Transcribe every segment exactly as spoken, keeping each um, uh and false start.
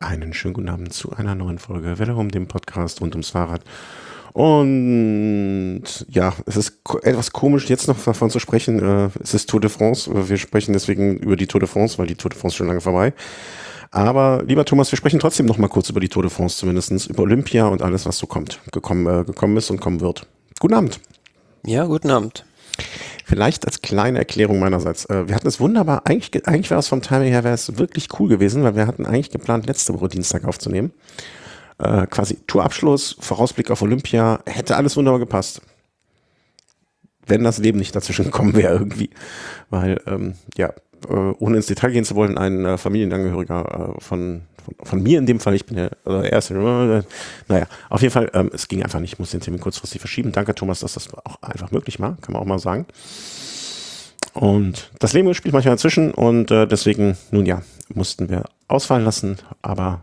Einen schönen guten Abend zu einer neuen Folge Vellerum, dem Podcast rund ums Fahrrad. Und ja, es ist ko- etwas komisch, jetzt noch davon zu sprechen. Äh, es ist Tour de France. Wir sprechen deswegen über die Tour de France, weil die Tour de France schon lange vorbei. Aber lieber Thomas, wir sprechen trotzdem noch mal kurz über die Tour de France, zumindest über Olympia und alles, was so kommt, gekommen, äh, gekommen ist und kommen wird. Guten Abend. Ja, guten Abend. Vielleicht als kleine Erklärung meinerseits. Äh, wir hatten es wunderbar, eigentlich, ge- eigentlich wäre es vom Timing her, wäre es wirklich cool gewesen, weil wir hatten eigentlich geplant, letzte Woche Dienstag aufzunehmen. Äh, quasi Tourabschluss, Vorausblick auf Olympia, hätte alles wunderbar gepasst. Wenn das Leben nicht dazwischen gekommen wäre irgendwie. Weil, ähm, ja, äh, ohne ins Detail gehen zu wollen, ein äh, Familienangehöriger äh, von, von, von mir in dem Fall, ich bin ja äh, erst, äh, naja, auf jeden Fall, ähm, es ging einfach nicht, ich muss den Termin kurzfristig verschieben. Danke Thomas, dass das auch einfach möglich war, kann man auch mal sagen. Und das Leben spielt manchmal dazwischen und äh, deswegen, nun ja, mussten wir ausfallen lassen, aber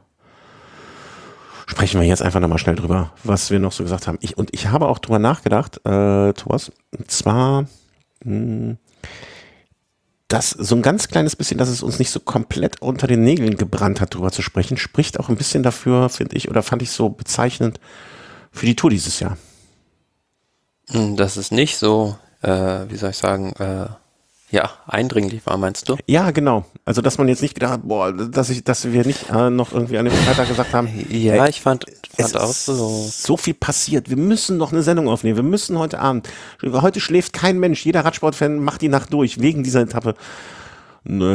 sprechen wir jetzt einfach nochmal schnell drüber, was wir noch so gesagt haben. Ich, und ich habe auch drüber nachgedacht, äh, Thomas, und zwar, mh, dass so ein ganz kleines bisschen, dass es uns nicht so komplett unter den Nägeln gebrannt hat, drüber zu sprechen, spricht auch ein bisschen dafür, finde ich, oder fand ich so bezeichnend für die Tour dieses Jahr. Hm, Dass es nicht so, äh, wie soll ich sagen, äh, ja, eindringlich war, meinst du? Ja, genau. Also, dass man jetzt nicht gedacht hat, boah, dass ich, dass wir nicht äh, noch irgendwie an dem Freitag gesagt haben, Ja, ey, ich fand, es fand auch ist so, so viel passiert. Wir müssen noch eine Sendung aufnehmen. Wir müssen heute Abend. Heute schläft kein Mensch. Jeder Radsportfan macht die Nacht durch wegen dieser Etappe. Nö.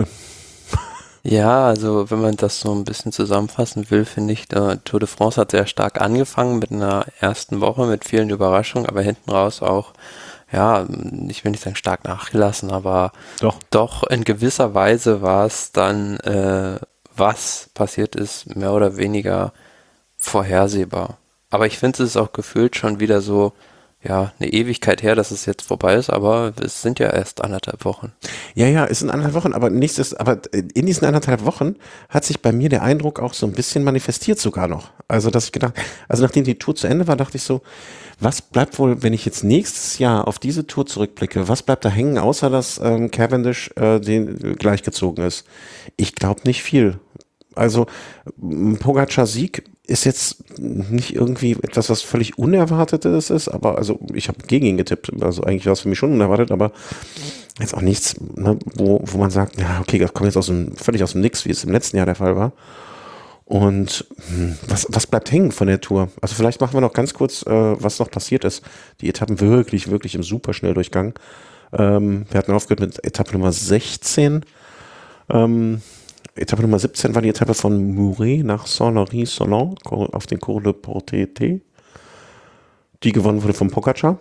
ja, also wenn man das so ein bisschen zusammenfassen will, finde ich, der Tour de France hat sehr stark angefangen mit einer ersten Woche mit vielen Überraschungen, aber hinten raus auch, ja, ich will nicht sagen stark nachgelassen, aber Doch. doch in gewisser Weise war es dann, äh, was passiert ist, mehr oder weniger vorhersehbar. Aber ich finde, es ist auch gefühlt schon wieder so, ja, eine Ewigkeit her, dass es jetzt vorbei ist, aber es sind ja erst anderthalb Wochen. Ja, ja, es sind anderthalb Wochen, aber nächstes, aber in diesen anderthalb Wochen hat sich bei mir der Eindruck auch so ein bisschen manifestiert sogar noch. Also, dass ich gedacht, also nachdem die Tour zu Ende war, dachte ich so, was bleibt wohl, wenn ich jetzt nächstes Jahr auf diese Tour zurückblicke, was bleibt da hängen, außer dass ähm, Cavendish äh, den gleichgezogen ist? Ich glaube nicht viel. Also m, Pogacar Sieg ist jetzt nicht irgendwie etwas, was völlig Unerwartetes ist, aber also ich habe gegen ihn getippt, also eigentlich war es für mich schon unerwartet, aber jetzt auch nichts, ne, wo, wo man sagt, ja okay, das kommt jetzt aus dem, völlig aus dem Nix, wie es im letzten Jahr der Fall war. Und hm, was, was bleibt hängen von der Tour? Also vielleicht machen wir noch ganz kurz, äh, was noch passiert ist. Die Etappen wirklich, wirklich im Superschnelldurchgang. Ähm, wir hatten aufgehört mit Etappe Nummer sechzehn. Ähm, Etappe Nummer siebzehn war die Etappe von Muret nach Saint-Laury-Solent auf den Cours de Portet, die gewonnen wurde von Pogacar.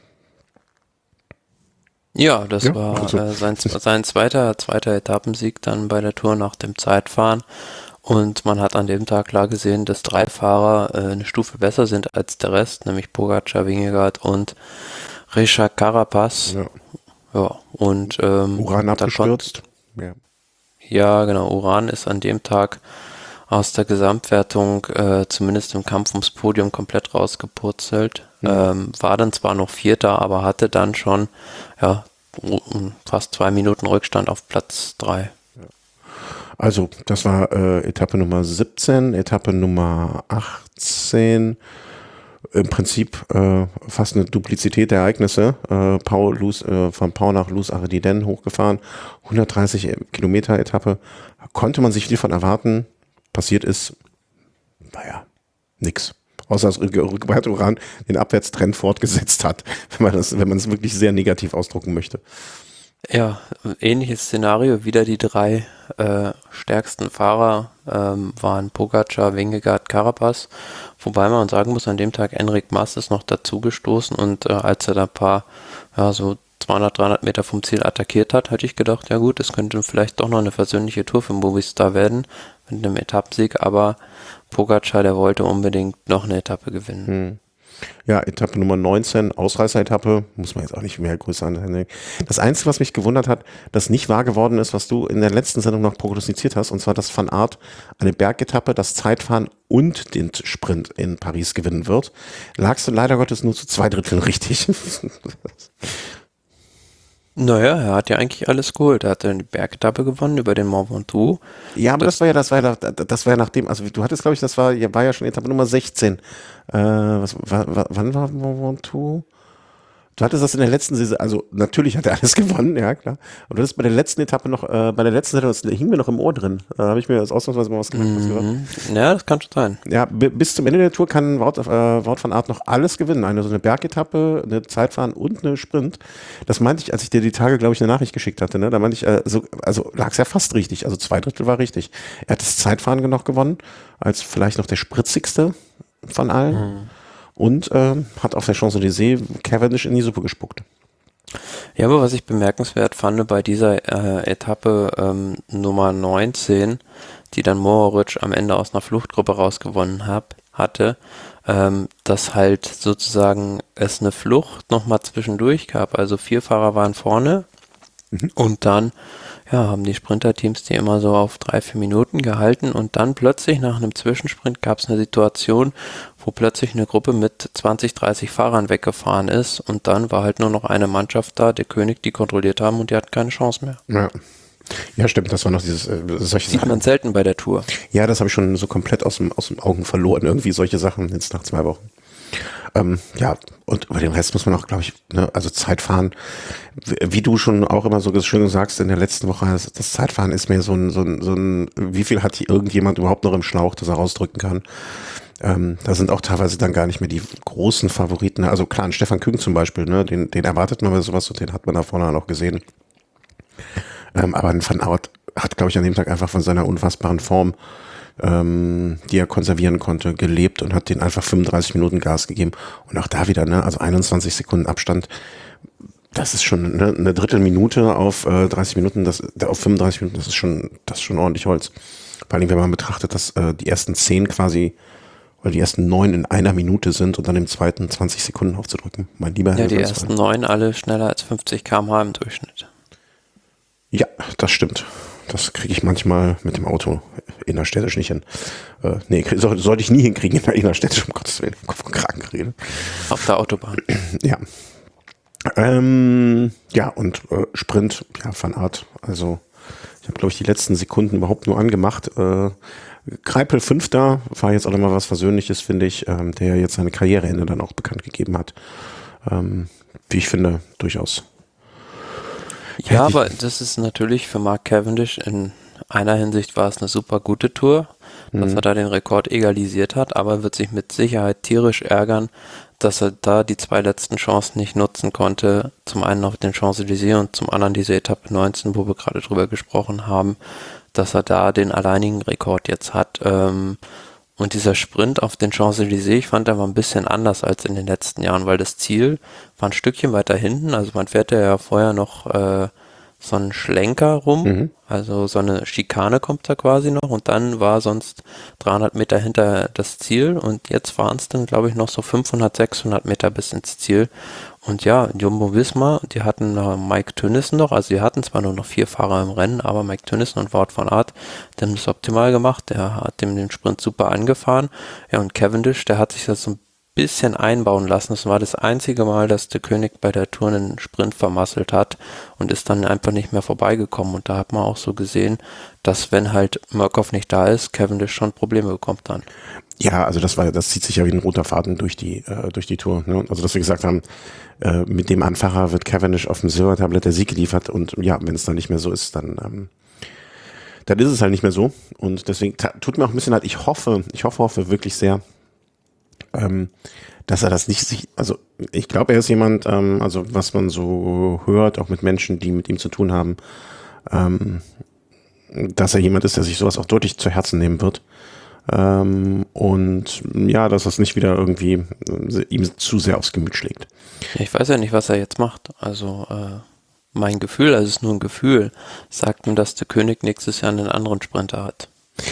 Ja, das Ja, war also, äh, sein, sein zweiter, zweiter Etappensieg dann bei der Tour nach dem Zeitfahren. Und man hat an dem Tag klar gesehen, dass drei Fahrer äh, eine Stufe besser sind als der Rest, nämlich Pogacar, Vingegaard und Richard Carapaz. ja. Ja, und ähm, Uran da kon- abgestürzt. Ja. ja, genau, Uran ist an dem Tag aus der Gesamtwertung, äh, zumindest im Kampf ums Podium, komplett rausgepurzelt. Mhm. Ähm, war dann zwar noch Vierter, aber hatte dann schon ja, fast zwei Minuten Rückstand auf Platz drei. Also, das war äh, Etappe Nummer siebzehn, Etappe Nummer achtzehn. Im Prinzip äh, fast eine Duplizität der Ereignisse. Äh, Pau, Luz, äh, von Pau nach Luz Arididen hochgefahren. hundertdreißig Kilometer Etappe. Konnte man sich viel von erwarten. Passiert ist, naja, nix. Außer dass Rigoberto Uran den Abwärtstrend fortgesetzt hat, wenn man das, wenn man es wirklich sehr negativ ausdrucken möchte. Ja, ähnliches Szenario, wieder die drei äh, stärksten Fahrer ähm, waren Pogacar, Vingegaard, Carapaz, wobei man sagen muss, an dem Tag Enric Mas ist noch dazugestoßen und äh, als er da ein paar, ja so zweihundert, dreihundert Meter vom Ziel attackiert hat, hatte ich gedacht, ja gut, es könnte vielleicht doch noch eine versöhnliche Tour für Movistar werden mit einem Etappensieg, aber Pogacar, der wollte unbedingt noch eine Etappe gewinnen. Hm. Ja, Etappe Nummer neunzehn, Ausreißer-Etappe, muss man jetzt auch nicht mehr größer anhängen. Das Einzige, was mich gewundert hat, dass nicht wahr geworden ist, was du in der letzten Sendung noch prognostiziert hast, und zwar, dass Van Aert eine Bergetappe, das Zeitfahren und den Sprint in Paris gewinnen wird, lagst du leider Gottes nur zu zwei Dritteln richtig. Naja, er hat ja eigentlich alles geholt. Er hat dann die Bergetappe gewonnen über den Mont Ventoux. Ja, aber das, Das, war ja, das war ja, das war ja nachdem, also du hattest, glaube ich, das war, ja, war ja schon Etappe Nummer sechzehn. Äh, was, wa, wa, wann war Mont Ventoux? Du hattest das in der letzten Saison, also natürlich hat er alles gewonnen, ja klar. Und du hattest bei der letzten Etappe noch, äh, bei der letzten Saison, das hing mir noch im Ohr drin. Da habe ich mir das ausnahmsweise mal was gemerkt, was gehört. mhm. Ja, das kann schon sein. Ja, b- bis zum Ende der Tour kann Wout, äh, Wout van Aert noch alles gewinnen. Eine so eine Bergetappe, eine Zeitfahren und eine Sprint. Das meinte ich, als ich dir die Tage, glaube ich, eine Nachricht geschickt hatte. Ne? Da meinte ich, äh, so, also lag es ja fast richtig. Also zwei Drittel war richtig. Er hat das Zeitfahren noch gewonnen, als vielleicht noch der spritzigste von allen. Mhm. Und ähm, hat auf der Champs-Élysées Cavendish in die Suppe gespuckt. Ja, aber was ich bemerkenswert fand bei dieser äh, Etappe ähm, Nummer neunzehn, die dann Mohoric am Ende aus einer Fluchtgruppe rausgewonnen hab, hatte, ähm, dass halt sozusagen es eine Flucht nochmal zwischendurch gab. Also vier Fahrer waren vorne Mhm. und dann ja, haben die Sprinterteams die immer so auf drei, vier Minuten gehalten und dann plötzlich nach einem Zwischensprint gab es eine Situation, wo plötzlich eine Gruppe mit zwanzig, dreißig Fahrern weggefahren ist und dann war halt nur noch eine Mannschaft da, der König, die kontrolliert haben und die hatten keine Chance mehr. Ja. Ja, stimmt, das war noch dieses, äh, solche Sieht Sachen. man selten bei der Tour. Ja, das habe ich schon so komplett aus dem, aus dem Augen verloren. Irgendwie solche Sachen jetzt nach zwei Wochen. Ähm, ja, und über den Rest muss man auch, glaube ich, ne, also Zeitfahren, wie, wie du schon auch immer so schön sagst in der letzten Woche, das, das Zeitfahren ist mir so ein, so ein, so ein, wie viel hat hier irgendjemand überhaupt noch im Schlauch, dass er rausdrücken kann? Ähm, da sind auch teilweise dann gar nicht mehr die großen Favoriten. Ne? Also klar, ein Stefan Küng zum Beispiel, ne, den, den erwartet man bei sowas und den hat man da vorne auch gesehen. Ähm, aber ein Van Aert hat, glaube ich, an dem Tag einfach von seiner unfassbaren Form, ähm, die er konservieren konnte, gelebt und hat den einfach fünfunddreißig Minuten Gas gegeben. Und auch da wieder, ne, also einundzwanzig Sekunden Abstand, das ist schon ne, eine Drittelminute auf äh, dreißig Minuten, das, auf fünfunddreißig Minuten, das ist schon, das ist schon ordentlich Holz. Vor allem, wenn man betrachtet, dass äh, die ersten zehn quasi oder die ersten neun in einer Minute sind und dann im zweiten zwanzig Sekunden aufzudrücken. Mein lieber Ja, Herr die Salzmann. ersten neun alle schneller als fünfzig Kilometer pro Stunde im Durchschnitt. Ja, das stimmt. Das kriege ich manchmal mit dem Auto innerstädtisch nicht hin. Äh, nee, krieg- soll, sollte ich nie hinkriegen in der innerstädtisch, um Gottes Willen, Kopf und Kragen reden. Auf der Autobahn. Ja. Ähm, ja, und äh, Sprint, ja, Van Aert. Also, ich habe, glaube ich, die letzten Sekunden überhaupt nur angemacht. Äh, Greipel Fünfter war jetzt auch nochmal was Versöhnliches, finde ich, ähm, der jetzt seine Karriereende dann auch bekannt gegeben hat. Ähm, wie ich finde, durchaus. Ja, aber das ist natürlich für Mark Cavendish in einer Hinsicht war es eine super gute Tour, dass Mhm. er da den Rekord egalisiert hat, aber er wird sich mit Sicherheit tierisch ärgern, dass er da die zwei letzten Chancen nicht nutzen konnte. Zum einen auf den Champs-Élysées und zum anderen diese Etappe neunzehn, wo wir gerade drüber gesprochen haben, dass er da den alleinigen Rekord jetzt hat. Ähm, und dieser Sprint auf den Champs-Élysées, ich fand, der war ein bisschen anders als in den letzten Jahren, weil das Ziel war ein Stückchen weiter hinten. Also man fährt ja vorher noch äh, so einen Schlenker rum, Mhm. also so eine Schikane kommt da quasi noch und dann war sonst dreihundert Meter hinter das Ziel und jetzt waren es dann, glaube ich, noch so fünfhundert, sechshundert Meter bis ins Ziel. Und ja, Jumbo-Visma, die hatten äh, Mike Tönnissen noch, also die hatten zwar nur noch vier Fahrer im Rennen, aber Mike Tönnissen und Wout van Aert, die haben das optimal gemacht, der hat dem den Sprint super angefahren. Ja, und Cavendish, der hat sich das so ein bisschen einbauen lassen. Das war das einzige Mal, dass der König bei der Tour einen Sprint vermasselt hat und ist dann einfach nicht mehr vorbeigekommen. Und da hat man auch so gesehen, dass wenn halt Murkoff nicht da ist, Cavendish schon Probleme bekommt dann. Ja, also das war, das zieht sich ja wie ein roter Faden durch die, äh, durch die Tour. Ne? Also dass wir gesagt haben, äh, mit dem Anfacher wird Cavendish auf dem Silbertablett der Sieg geliefert und ja, wenn es dann nicht mehr so ist, dann, ähm, dann ist es halt nicht mehr so. Und deswegen ta- tut mir auch ein bisschen leid. Ich hoffe, ich hoffe, hoffe wirklich sehr, ähm, dass er das nicht sich, also ich glaube, er ist jemand, ähm, also was man so hört, auch mit Menschen, die mit ihm zu tun haben, ähm, dass er jemand ist, der sich sowas auch deutlich zu Herzen nehmen wird. Ähm, und ja, dass das nicht wieder irgendwie äh, ihm zu sehr aufs Gemüt schlägt. Ich weiß ja nicht, was er jetzt macht. Also äh, mein Gefühl, also es ist nur ein Gefühl, sagt mir, dass der König nächstes Jahr einen anderen Sprinter hat.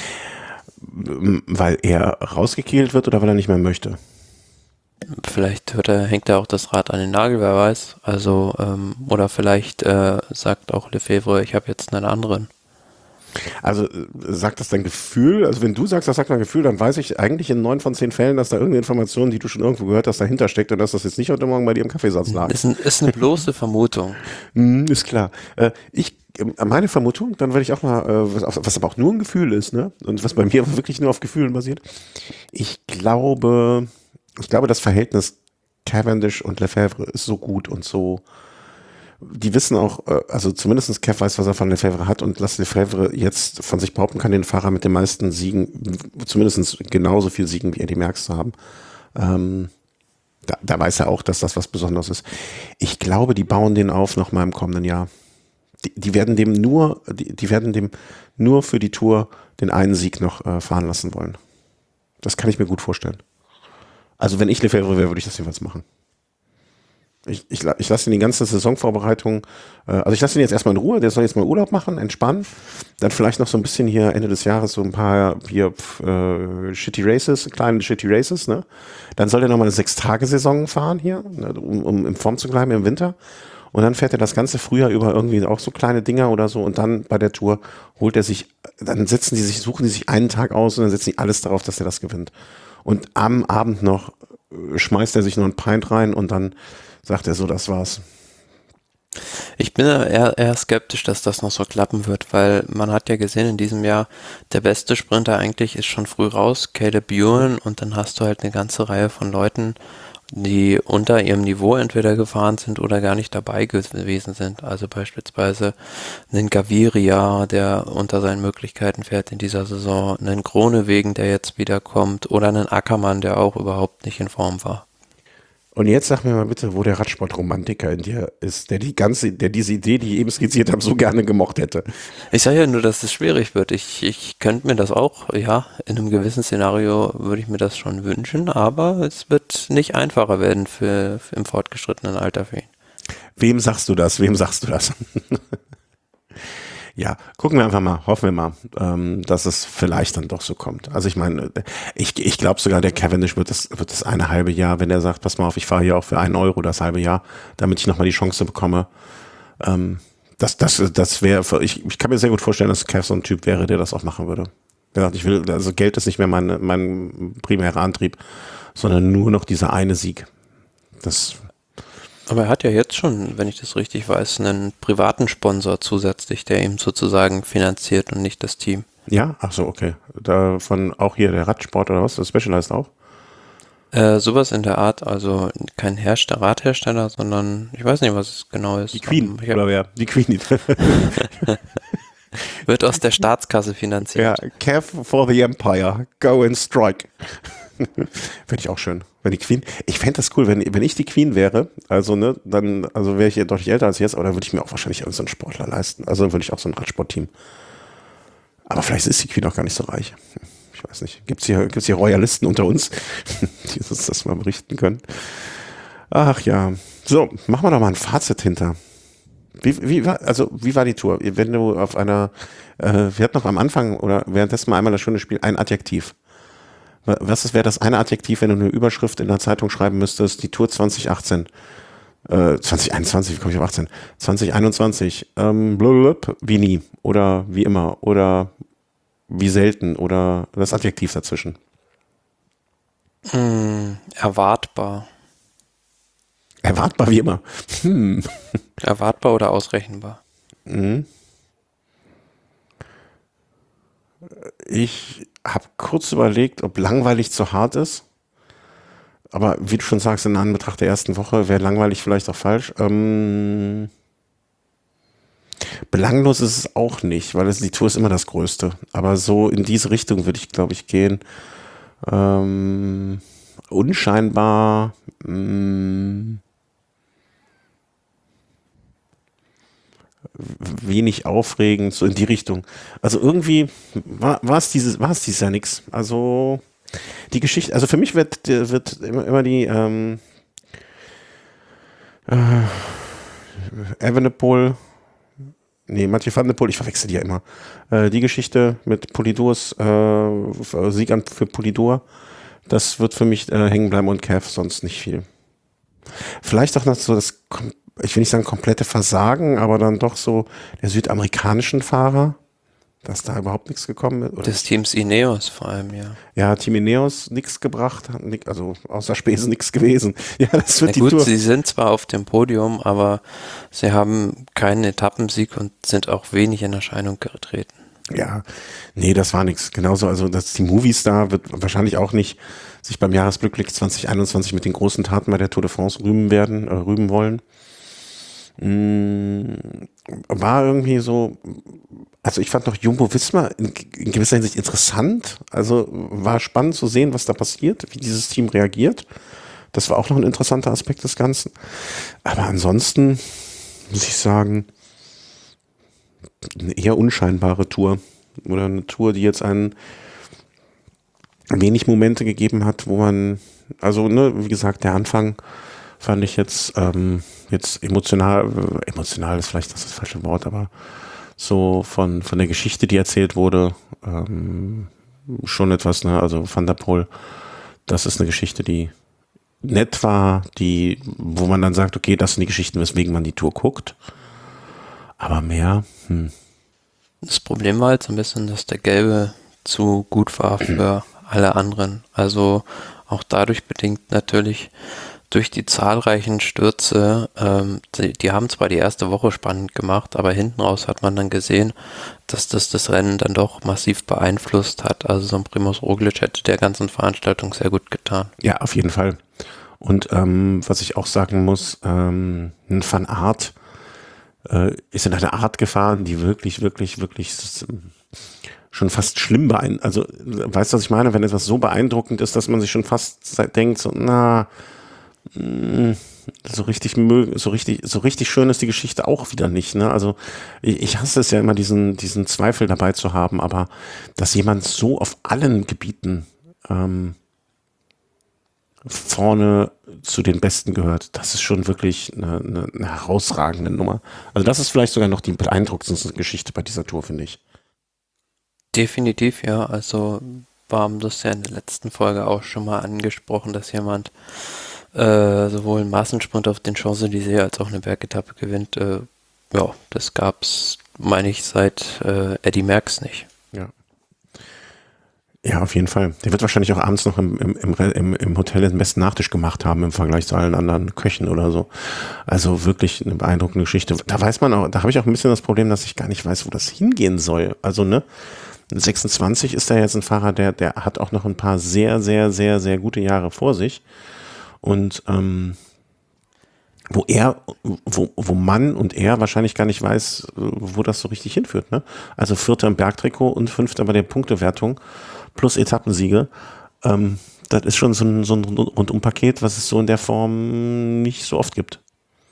Weil er rausgekehlt wird oder weil er nicht mehr möchte? Vielleicht hört er, hängt er auch das Rad an den Nagel, wer weiß. Also, ähm, oder vielleicht äh, sagt auch Lefebvre, ich habe jetzt einen anderen. Also äh, sagt das dein Gefühl? Also wenn du sagst, das sagt mein Gefühl, dann weiß ich eigentlich in neun von zehn Fällen, dass da irgendeine Information, die du schon irgendwo gehört hast, dahinter steckt und dass das jetzt nicht heute Morgen bei dir im Kaffeesatz lag. Ist, ein, ist eine bloße Vermutung. Hm, ist klar. Äh, ich, ähm, meine Vermutung, dann werde ich auch mal, äh, was, was aber auch nur ein Gefühl ist, ne? Und was bei mir wirklich nur auf Gefühlen basiert. Ich glaube, ich glaube, das Verhältnis Cavendish und Lefebvre ist so gut und so. Die wissen auch, äh, also zumindest Kev weiß, was er von Lefebvre hat und dass Lefebvre jetzt von sich behaupten kann, den Fahrer mit den meisten Siegen, zumindest genauso viel Siegen wie Eddie Merckx zu haben. Ähm, da, da weiß er auch, dass das was Besonderes ist. Ich glaube, die bauen den auf noch mal im kommenden Jahr. Die, die werden dem nur, die, die werden dem nur für die Tour den einen Sieg noch äh, fahren lassen wollen. Das kann ich mir gut vorstellen. Also wenn ich Lefebvre wäre, würde ich das jedenfalls machen. Ich, ich, ich lasse ihn die ganze Saisonvorbereitung, äh, also ich lasse ihn jetzt erstmal in Ruhe, der soll jetzt mal Urlaub machen, entspannen, dann vielleicht noch so ein bisschen hier Ende des Jahres so ein paar hier äh, Shitty Races, kleine Shitty Races, ne? Dann soll er nochmal eine Sechs-Tage-Saison fahren hier, ne, um, um in Form zu bleiben im Winter. Und dann fährt er das ganze Frühjahr über irgendwie auch so kleine Dinger oder so und dann bei der Tour holt er sich, dann setzen die sich, suchen die sich einen Tag aus und dann setzen die alles darauf, dass er das gewinnt. Und am Abend noch äh, schmeißt er sich noch ein Pint rein und dann sagt er so, das war's. Ich bin eher, eher skeptisch, dass das noch so klappen wird, weil man hat ja gesehen in diesem Jahr, der beste Sprinter eigentlich ist schon früh raus, Caleb Ewan, und dann hast du halt eine ganze Reihe von Leuten, die unter ihrem Niveau entweder gefahren sind oder gar nicht dabei gewesen sind. Also beispielsweise einen Gaviria, der unter seinen Möglichkeiten fährt in dieser Saison, einen Groenewegen, der jetzt wiederkommt, oder einen Ackermann, der auch überhaupt nicht in Form war. Und jetzt sag mir mal bitte, wo der Radsportromantiker in dir ist, der die ganze, der diese Idee, die ich eben skizziert habe, so gerne gemocht hätte. Ich sage ja nur, dass es schwierig wird. Ich, ich könnte mir das auch, ja, in einem gewissen Szenario würde ich mir das schon wünschen, aber es wird nicht einfacher werden für, für im fortgeschrittenen Alter für ihn. Wem sagst du das? Wem sagst du das? Ja, gucken wir einfach mal, hoffen wir mal, ähm, dass es vielleicht dann doch so kommt. Also ich meine, ich, ich glaube sogar, der Cavendish wird das, wird das eine halbe Jahr, wenn er sagt, pass mal auf, ich fahre hier auch für einen Euro das halbe Jahr, damit ich nochmal die Chance bekomme. Ähm, das das, das wäre, ich, ich kann mir sehr gut vorstellen, dass Cav so ein Typ wäre, der das auch machen würde. Der sagt, ich will, also Geld ist nicht mehr mein, mein primärer Antrieb, sondern nur noch dieser eine Sieg. Das Aber er hat ja jetzt schon, wenn ich das richtig weiß, einen privaten Sponsor zusätzlich, der ihm sozusagen finanziert und nicht das Team. Ja, ach so, okay. Davon auch hier der Radsport oder was, das Specialized auch? Äh, sowas in der Art, also kein Hersteller, Radhersteller, sondern ich weiß nicht, was es genau ist. Die Queen, Ich hab, oder wer? Die Queen. wird aus der Staatskasse finanziert. Ja, Cav for the Empire, go and strike. Fände ich auch schön. Wenn die Queen, ich fände das cool, wenn, wenn ich die Queen wäre, also ne, dann, also wäre ich ja deutlich älter als jetzt, aber dann würde ich mir auch wahrscheinlich so einen Sportler leisten. Also dann würde ich auch so ein Radsportteam. Aber vielleicht ist die Queen auch gar nicht so reich. Ich weiß nicht. Gibt es hier, gibt's hier Royalisten unter uns, die uns das mal berichten können? Ach ja. So, machen wir doch mal ein Fazit hinter. Wie, wie war, also, wie war die Tour? Wenn du auf einer, äh, wir hatten noch am Anfang oder währenddessen mal einmal das schöne Spiel, ein Adjektiv. Was wäre das eine Adjektiv, wenn du eine Überschrift in der Zeitung schreiben müsstest, die Tour zwanzig achtzehn, äh, zwanzig einundzwanzig, wie komme ich auf achtzehn? zwanzig einundzwanzig, ähm, blablabla, wie nie oder wie immer oder wie selten oder das Adjektiv dazwischen. Hm, erwartbar. Erwartbar wie immer. Hm. Erwartbar oder ausrechenbar? Mhm. Ich habe kurz überlegt, ob langweilig zu hart ist. Aber wie du schon sagst, in Anbetracht der ersten Woche wäre langweilig vielleicht auch falsch. Ähm, belanglos ist es auch nicht, weil es, die Tour ist immer das Größte. Aber so in diese Richtung würde ich, glaube ich, gehen. Ähm, unscheinbar. Mh, wenig aufregend, so in die Richtung. Also irgendwie war, war es dieses, war es dieses Jahr nix. Also die Geschichte, also für mich wird, wird immer, immer die ähm, äh, Evenepoel, nee, Mathieu van der Poel, ich verwechsel die ja immer. Äh, die Geschichte mit Polidors äh, Sieg an für Polidor, das wird für mich äh, hängen bleiben und Cav sonst nicht viel. Vielleicht auch noch so das, ich will nicht sagen komplette Versagen, aber dann doch so der südamerikanischen Fahrer, dass da überhaupt nichts gekommen ist. Oder? Des Teams Ineos vor allem, ja. Ja, Team Ineos nichts gebracht, hat nix, also außer Spesen nichts gewesen. Ja, das wird Na die gut, Tour. sie sind zwar auf dem Podium, aber sie haben keinen Etappensieg und sind auch wenig in Erscheinung getreten. Ja, nee, das war nichts. Genauso, also das Team Movistar wird wahrscheinlich auch nicht sich beim Jahresrückblick zwanzig einundzwanzig mit den großen Taten bei der Tour de France rühmen werden, äh, rühmen wollen. Mm, war irgendwie so, also ich fand noch Jumbo-Visma in, in gewisser Hinsicht interessant. Also war spannend zu sehen, was da passiert, wie dieses Team reagiert. Das war auch noch ein interessanter Aspekt des Ganzen. Aber ansonsten muss ich sagen, eine eher unscheinbare Tour. Oder eine Tour, die jetzt einen wenig Momente gegeben hat, wo man, also ne, wie gesagt, der Anfang fand ich jetzt, ähm, jetzt emotional, äh, emotional ist vielleicht das, das falsche Wort, aber so von, von der Geschichte, die erzählt wurde, ähm, schon etwas, ne, also Van der Poel, das ist eine Geschichte, die nett war, die, wo man dann sagt, okay, das sind die Geschichten, weswegen man die Tour guckt, aber mehr, hm. Das Problem war halt so ein bisschen, dass der Gelbe zu gut war für alle anderen. Also auch dadurch bedingt natürlich durch die zahlreichen Stürze, ähm, die, die haben zwar die erste Woche spannend gemacht, aber hinten raus hat man dann gesehen, dass das das Rennen dann doch massiv beeinflusst hat. Also so ein Primož Roglič hätte der ganzen Veranstaltung sehr gut getan. Ja, auf jeden Fall. Und ähm, was ich auch sagen muss, ähm, ein Van Aert äh, ist in einer Art gefahren, die wirklich, wirklich, wirklich schon fast schlimm beeindruckend, also weißt du, was ich meine, wenn etwas so beeindruckend ist, dass man sich schon fast denkt, so, na, mh, so richtig mögen, so richtig, so richtig schön ist die Geschichte auch wieder nicht, ne? Also ich, ich hasse es ja immer, diesen, diesen Zweifel dabei zu haben, aber dass jemand so auf allen Gebieten ähm, vorne zu den Besten gehört, das ist schon wirklich eine, eine, eine herausragende Nummer. Also das ist vielleicht sogar noch die beeindruckendste Geschichte bei dieser Tour, finde ich. Definitiv, ja. Also wir haben das ja in der letzten Folge auch schon mal angesprochen, dass jemand äh, sowohl einen Massensprint auf den Champs-Élysées als auch eine Bergetappe gewinnt. Äh, ja, das gab's, meine ich, seit äh, Eddy Merckx nicht. Ja. Ja, auf jeden Fall. Der wird wahrscheinlich auch abends noch im, im, im, im Hotel den besten Nachtisch gemacht haben im Vergleich zu allen anderen Köchen oder so. Also wirklich eine beeindruckende Geschichte. Da weiß man auch, da habe ich auch ein bisschen das Problem, dass ich gar nicht weiß, wo das hingehen soll. Also, ne, sechsundzwanzig ist da jetzt ein Fahrer, der, der hat auch noch ein paar sehr, sehr, sehr, sehr gute Jahre vor sich. Und ähm, wo er, wo, wo Mann und er wahrscheinlich gar nicht weiß, wo das so richtig hinführt, ne? Also Vierter im Bergtrikot und Fünfter bei der Punktewertung plus Etappensiege. Ähm, das ist schon so ein, so ein Rundum-Paket, was es so in der Form nicht so oft gibt.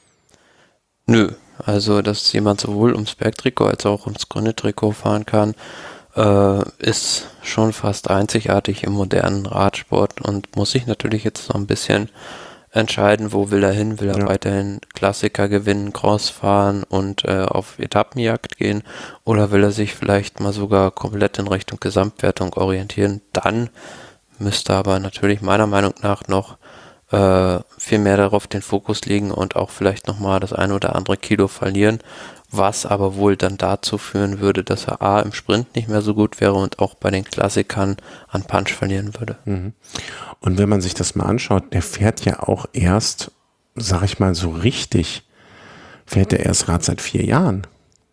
Nö, also dass jemand sowohl ums Bergtrikot als auch ums grüne Trikot fahren kann, äh, ist schon fast einzigartig im modernen Radsport und muss sich natürlich jetzt noch ein bisschen entscheiden, wo will er hin, will er ja. weiterhin Klassiker gewinnen, Cross fahren und äh, auf Etappenjagd gehen oder will er sich vielleicht mal sogar komplett in Richtung Gesamtwertung orientieren, dann müsste aber natürlich meiner Meinung nach noch äh, viel mehr darauf den Fokus legen und auch vielleicht nochmal das ein oder andere Kilo verlieren, was aber wohl dann dazu führen würde, dass er A im Sprint nicht mehr so gut wäre und auch bei den Klassikern an Punch verlieren würde. Mhm. Und wenn man sich das mal anschaut, der fährt ja auch erst, sag ich mal so richtig, fährt der erst Rad seit vier Jahren.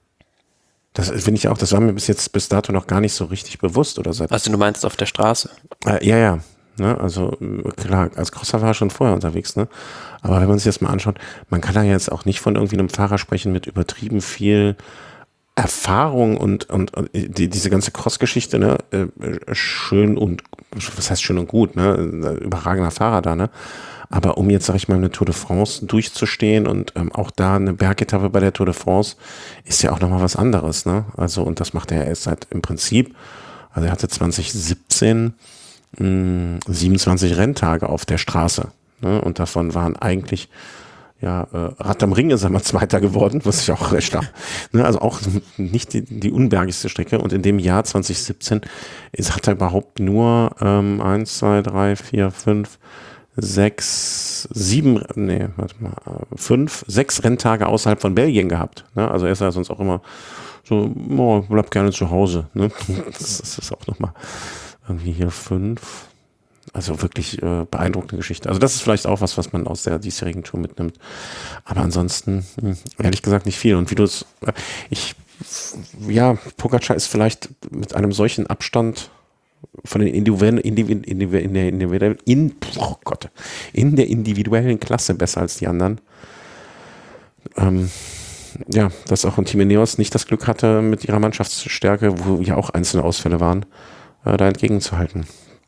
Das finde ich auch, das war mir bis jetzt, bis dato noch gar nicht so richtig bewusst. Oder seit also du meinst auf der Straße? Äh, ja, ja. Ne, also klar, als Crosser war er schon vorher unterwegs, ne? Aber wenn man sich das mal anschaut, man kann da jetzt auch nicht von irgendwie einem Fahrer sprechen mit übertrieben viel Erfahrung und, und, und die, diese ganze Cross-Geschichte, ne, schön und, was heißt schön und gut, ne, überragender Fahrer da, ne, aber um jetzt, sag ich mal, eine Tour de France durchzustehen und ähm, auch da eine Bergetappe bei der Tour de France ist ja auch nochmal was anderes, ne, also und das macht er erst seit im Prinzip, also er hatte zwanzig siebzehn mh, siebenundzwanzig Renntage auf der Straße, ne, und davon waren eigentlich ja, äh, Rad am Ring ist er mal Zweiter geworden, was ich auch recht habe. Ne, also auch nicht die, die unbergigste Strecke. Und in dem Jahr zwanzig siebzehn ist, hat er überhaupt nur ähm, eins, zwei, drei, vier, fünf, sechs, sieben, nee, warte mal, fünf, sechs Renntage außerhalb von Belgien gehabt. Ne? Also er ist ja sonst auch immer So, oh, bleib gerne zu Hause. Ne? Das, das ist auch nochmal irgendwie hier fünf. Also wirklich äh, beeindruckende Geschichte. Also das ist vielleicht auch was, was man aus der diesjährigen Tour mitnimmt. Aber ansonsten, mh, ehrlich gesagt, nicht viel. Und wie du es, äh, ich, ja, Pogacar ist vielleicht mit einem solchen Abstand von den individuellen, individuellen, individuellen, individuellen in, oh Gott, in der individuellen Klasse besser als die anderen. Ähm, ja, dass auch ein Team Ineos nicht das Glück hatte, mit ihrer Mannschaftsstärke, wo ja auch einzelne Ausfälle waren, äh, da entgegenzuhalten.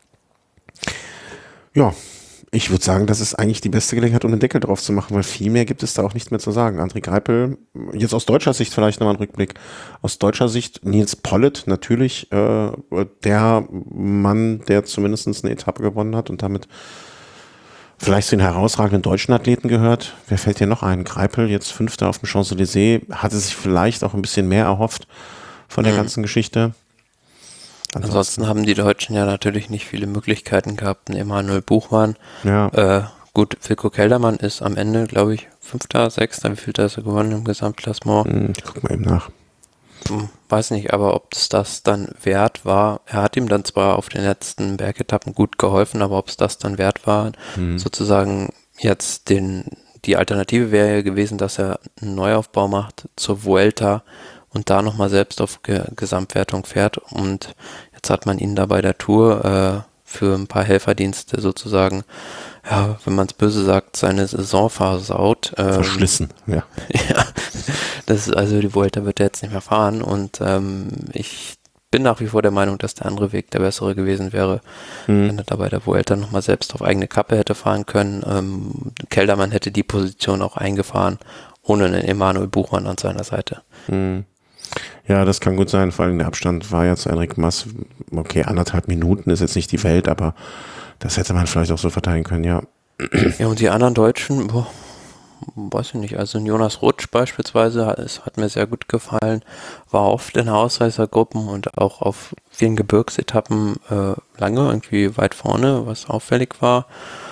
Ja, ich würde sagen, das ist eigentlich die beste Gelegenheit, um den Deckel drauf zu machen, weil viel mehr gibt es da auch nicht mehr zu sagen. André Greipel, jetzt aus deutscher Sicht vielleicht nochmal ein Rückblick. Aus deutscher Sicht Nils Pollitt natürlich, äh, der Mann, der zumindest eine Etappe gewonnen hat und damit vielleicht zu den herausragenden deutschen Athleten gehört. Wer fällt dir noch ein? Greipel, jetzt Fünfter auf dem Champs-Élysées, hatte sich vielleicht auch ein bisschen mehr erhofft von der mhm. ganzen Geschichte. Ansonsten, Ansonsten haben die Deutschen ja natürlich nicht viele Möglichkeiten gehabt. Emanuel Buchmann, ja. äh, gut, Wilko Kelderman ist am Ende, glaube ich, Fünfter, Sechster, wie viel da ist er gewonnen im Gesamtklassement? Ich guck mal eben nach. Hm, weiß nicht, aber ob es das dann wert war, er hat ihm dann zwar auf den letzten Bergetappen gut geholfen, aber ob es das dann wert war, mhm. sozusagen jetzt den, die Alternative wäre ja gewesen, dass er einen Neuaufbau macht zur Vuelta und da nochmal selbst auf Ge- Gesamtwertung fährt. Und jetzt hat man ihn da bei der Tour äh, für ein paar Helferdienste sozusagen, ja, wenn man es böse sagt, seine Saison versaut. Ähm, Verschlissen, ja. ja, das ist, also die Vuelta wird er jetzt nicht mehr fahren. Und ähm, ich bin nach wie vor der Meinung, dass der andere Weg der bessere gewesen wäre, mhm. wenn er da bei der Vuelta nochmal selbst auf eigene Kappe hätte fahren können. Ähm, Kelderman hätte die Position auch eingefahren, ohne einen Emanuel Buchmann an seiner Seite. Mhm. Ja, das kann gut sein, vor allem der Abstand war ja zu Enric Mas, okay, anderthalb Minuten ist jetzt nicht die Welt, aber das hätte man vielleicht auch so verteilen können, ja. Ja, und die anderen Deutschen, boah, weiß ich nicht, also Jonas Rutsch beispielsweise, es hat mir sehr gut gefallen, war oft in Ausreißergruppen und auch auf vielen Gebirgsetappen äh, lange irgendwie weit vorne, was auffällig war.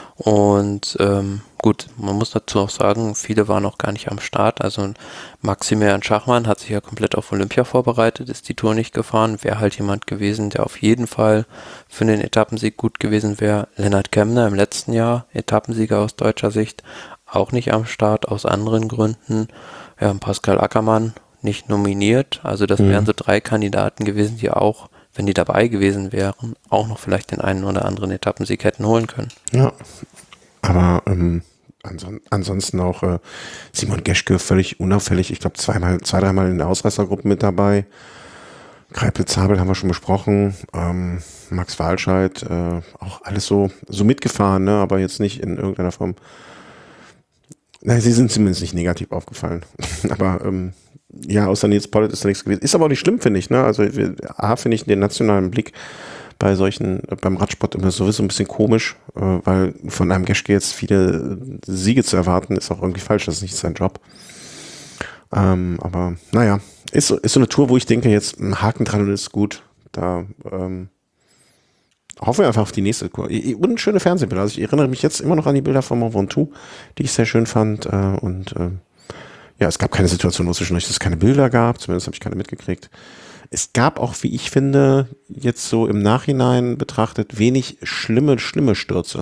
Und ähm, gut, man muss dazu auch sagen, viele waren noch gar nicht am Start. Also Maximilian Schachmann hat sich ja komplett auf Olympia vorbereitet, ist die Tour nicht gefahren. Wäre halt jemand gewesen, der auf jeden Fall für den Etappensieg gut gewesen wäre. Lennart Kemner im letzten Jahr, Etappensieger aus deutscher Sicht, auch nicht am Start, aus anderen Gründen. Ja, und Pascal Ackermann nicht nominiert. Also das mhm. wären so drei Kandidaten gewesen, die auch, wenn die dabei gewesen wären, auch noch vielleicht den einen oder anderen Etappensieg hätten holen können. Ja, aber ähm, anson- ansonsten auch äh, Simon Geschke völlig unauffällig. Ich glaube, zweimal, zwei, dreimal in der Ausreißergruppe mit dabei. Greipel, Zabel haben wir schon besprochen. Ähm, Max Walscheid, äh, auch alles so, so mitgefahren, ne? Aber jetzt nicht in irgendeiner Form. Nein, sie sind zumindest nicht negativ aufgefallen. aber ähm, ja, außer Nils Pollitt ist da nichts gewesen. Ist aber auch nicht schlimm, finde ich. Ne? Also A, finde ich den nationalen Blick bei solchen, beim Radsport immer sowieso ein bisschen komisch, äh, weil von einem Geschke jetzt viele Siege zu erwarten, ist auch irgendwie falsch. Das ist nicht sein Job. Ähm, aber naja, ist so, ist so eine Tour, wo ich denke, jetzt ein Haken dran und ist gut. Da ähm, hoffen wir einfach auf die nächste Tour. Und schöne Fernsehbilder. Also ich erinnere mich jetzt immer noch an die Bilder von Mont Ventoux, die ich sehr schön fand. Äh, und äh, ja, es gab keine Situation, wo zwischen euch es keine Bilder gab. Zumindest habe ich keine mitgekriegt. Es gab auch, wie ich finde, jetzt so im Nachhinein betrachtet, wenig schlimme, schlimme Stürze.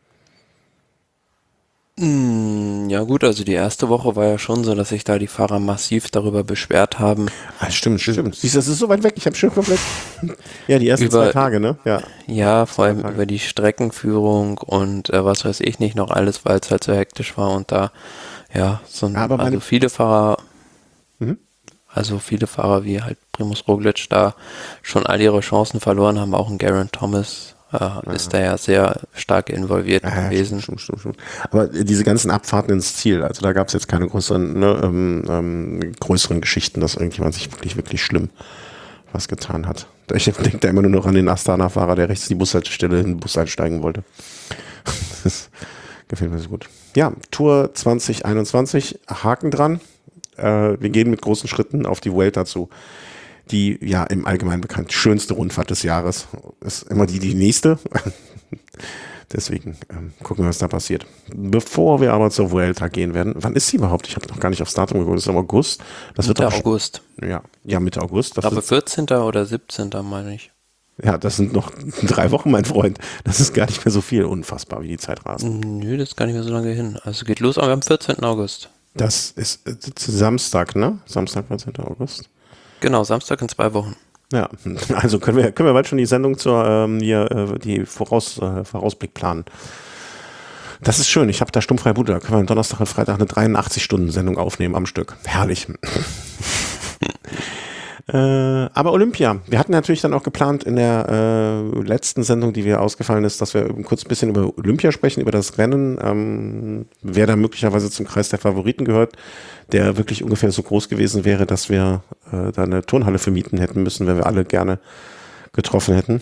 Ja gut, also die erste Woche war ja schon so, dass sich da die Fahrer massiv darüber beschwert haben. Ah, stimmt, stimmt. Siehst du, das ist so weit weg, ich habe schon komplett... Ja, die ersten über, zwei Tage, ne? Ja, ja vor allem Tage. Über die Streckenführung und äh, was weiß ich nicht noch alles, weil es halt so hektisch war und da, ja, so ein, aber also viele Fahrer... Mhm. Also viele Fahrer wie halt Primož Roglič da schon all ihre Chancen verloren haben, auch ein Geraint Thomas äh, ja. ist da ja sehr stark involviert ja, gewesen. Stimmt, stimmt, stimmt. Aber diese ganzen Abfahrten ins Ziel, also da gab es jetzt keine größeren, ne, ähm, ähm, größeren Geschichten, dass irgendjemand sich wirklich, wirklich schlimm was getan hat. Ich denke da immer nur noch an den Astana-Fahrer, der rechts die Bushaltestelle in den Bus einsteigen wollte. Das gefällt mir so gut. Ja, Tour zwanzig einundzwanzig, Haken dran. Wir gehen mit großen Schritten auf die Vuelta zu, die ja im Allgemeinen bekannt schönste Rundfahrt des Jahres ist immer die, die nächste. Deswegen ähm, gucken wir, was da passiert. Bevor wir aber zur Vuelta gehen werden, wann ist sie überhaupt? Ich habe noch gar nicht aufs Datum geguckt, das ist im August. Das wird Mitte doch, August. ja, ja, Mitte August. Ich Das glaube ist, vierzehnten oder siebzehnten meine ich. ja, das sind noch drei Wochen, mein Freund. Das ist gar nicht mehr so viel. Unfassbar, wie die Zeit rast. Nö, das ist gar nicht mehr so lange hin. Also geht los am vierzehnten August. Das ist äh, Samstag, ne? Samstag, vierzehnten August. Genau, Samstag in zwei Wochen. Ja, also können wir, können wir bald schon die Sendung zur, ähm, hier, äh, die Voraus, äh, Vorausblick planen. Das ist schön, ich habe da stummfrei Bude, da können wir am Donnerstag und Freitag eine dreiundachtzig-Stunden-Sendung aufnehmen am Stück. Herrlich. äh, aber Olympia, wir hatten natürlich dann auch geplant in der äh, letzten Sendung, die wir ausgefallen ist, dass wir kurz ein bisschen über Olympia sprechen, über das Rennen, ähm, wer da möglicherweise zum Kreis der Favoriten gehört, der wirklich ungefähr so groß gewesen wäre, dass wir äh, da eine Turnhalle vermieten hätten müssen, wenn wir alle gerne getroffen hätten.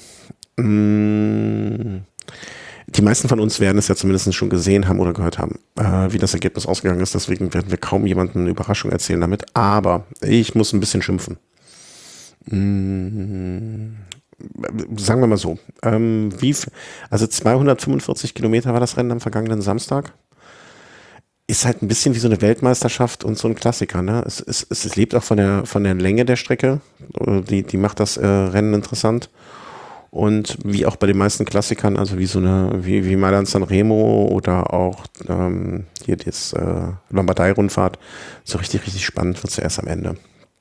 Mm, die meisten von uns werden es ja zumindest schon gesehen haben oder gehört haben, äh, wie das Ergebnis ausgegangen ist. Deswegen werden wir kaum jemandem eine Überraschung erzählen damit. Aber ich muss ein bisschen schimpfen. Mm, sagen wir mal so. Ähm, wie, f- also zweihundertfünfundvierzig Kilometer war das Rennen am vergangenen Samstag. Ist halt ein bisschen wie so eine Weltmeisterschaft und so ein Klassiker, ne? Es, es, es, es lebt auch von der, von der Länge der Strecke. Äh, Die, die macht das äh, Rennen interessant. Und wie auch bei den meisten Klassikern, also wie so eine, wie, wie Mailand Sanremo oder auch ähm, hier das äh, Lombardei-Rundfahrt, so richtig, richtig spannend wird es erst am Ende.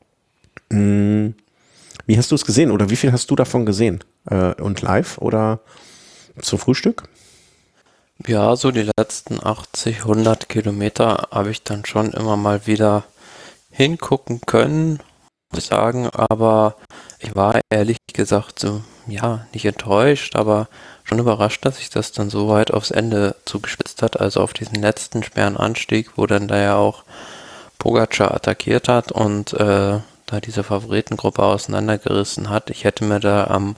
Mm, wie hast du es gesehen oder wie viel hast du davon gesehen? Äh, und live oder zum Frühstück? Ja, so die letzten achtzig, hundert Kilometer habe ich dann schon immer mal wieder hingucken können, muss ich sagen, aber ich war ehrlich gesagt so, ja, nicht enttäuscht, aber schon überrascht, dass sich das dann so weit aufs Ende zugespitzt hat, also auf diesen letzten schweren Anstieg, wo dann da ja auch Pogacar attackiert hat und äh, da diese Favoritengruppe auseinandergerissen hat. Ich hätte mir da am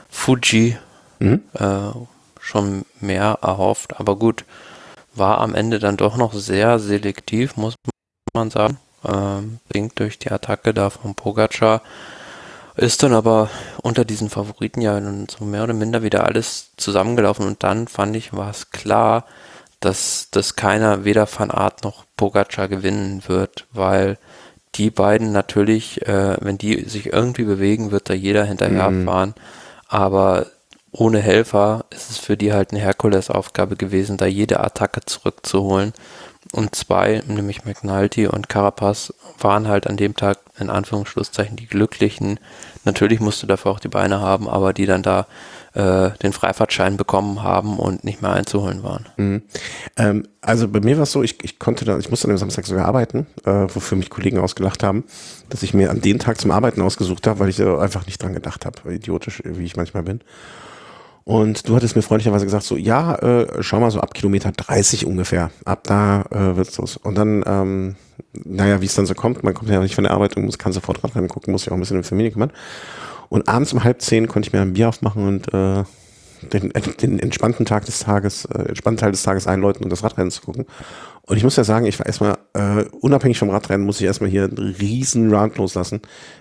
Fuji Mhm. äh, schon mehr erhofft, aber gut, war am Ende dann doch noch sehr selektiv, muss man sagen, ähm, bedingt durch die Attacke da von Pogacar, ist dann aber unter diesen Favoriten ja dann so mehr oder minder wieder alles zusammengelaufen und dann fand ich, war es klar, dass, dass keiner, weder Van Aert noch Pogacar gewinnen wird, weil die beiden natürlich, äh, wenn die sich irgendwie bewegen, wird da jeder hinterherfahren, aber ohne Helfer ist es für die halt eine Herkulesaufgabe gewesen, da jede Attacke zurückzuholen. Und zwei, nämlich McNulty und Carapaz, waren halt an dem Tag in Anführungsschlusszeichen die Glücklichen. Natürlich musst du dafür auch die Beine haben, aber die dann da äh, den Freifahrtschein bekommen haben und nicht mehr einzuholen waren. Mhm. Ähm, also bei mir war es so, ich, ich konnte da, ich musste an dem Samstag sogar arbeiten, äh, wofür mich Kollegen ausgelacht haben, dass ich mir an den Tag zum Arbeiten ausgesucht habe, weil ich äh, einfach nicht dran gedacht habe, idiotisch, wie ich manchmal bin. Und du hattest mir freundlicherweise gesagt, so, ja, äh, schau mal so ab Kilometer dreißig ungefähr, ab da äh, wird's los. Und dann, ähm, naja, wie es dann so kommt, man kommt ja nicht von der Arbeit und muss, kann sofort Radrennen gucken, muss sich auch ein bisschen um die Familie kümmern. Und abends um halb zehn konnte ich mir ein Bier aufmachen und äh, den, den entspannten Tag des Tages, äh, entspannten Teil des Tages einläuten und das Radrennen zu gucken. Und ich muss ja sagen, ich war erstmal, äh, unabhängig vom Radrennen, muss ich erstmal hier einen riesen Round loslassen.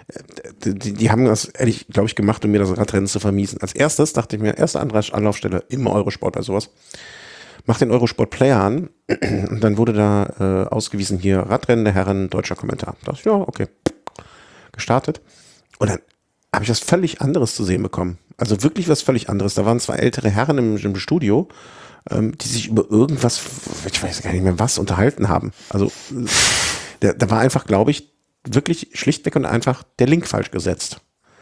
Äh, die, die haben das ehrlich, glaube ich, gemacht, um mir das Radrennen zu vermiesen. Als erstes dachte ich mir, erste Anlaufstelle, immer Eurosport bei sowas. Mach den Eurosport Player an und dann wurde da äh, ausgewiesen, hier Radrennen der Herren, deutscher Kommentar. Da dachte ich, ja, okay. Gestartet. Und dann habe ich was völlig anderes zu sehen bekommen. Also wirklich was völlig anderes. Da waren zwei ältere Herren im, im Studio, ähm, die sich über irgendwas, ich weiß gar nicht mehr was, unterhalten haben. Also da, da war einfach, glaube ich, wirklich schlichtweg und einfach der Link falsch gesetzt.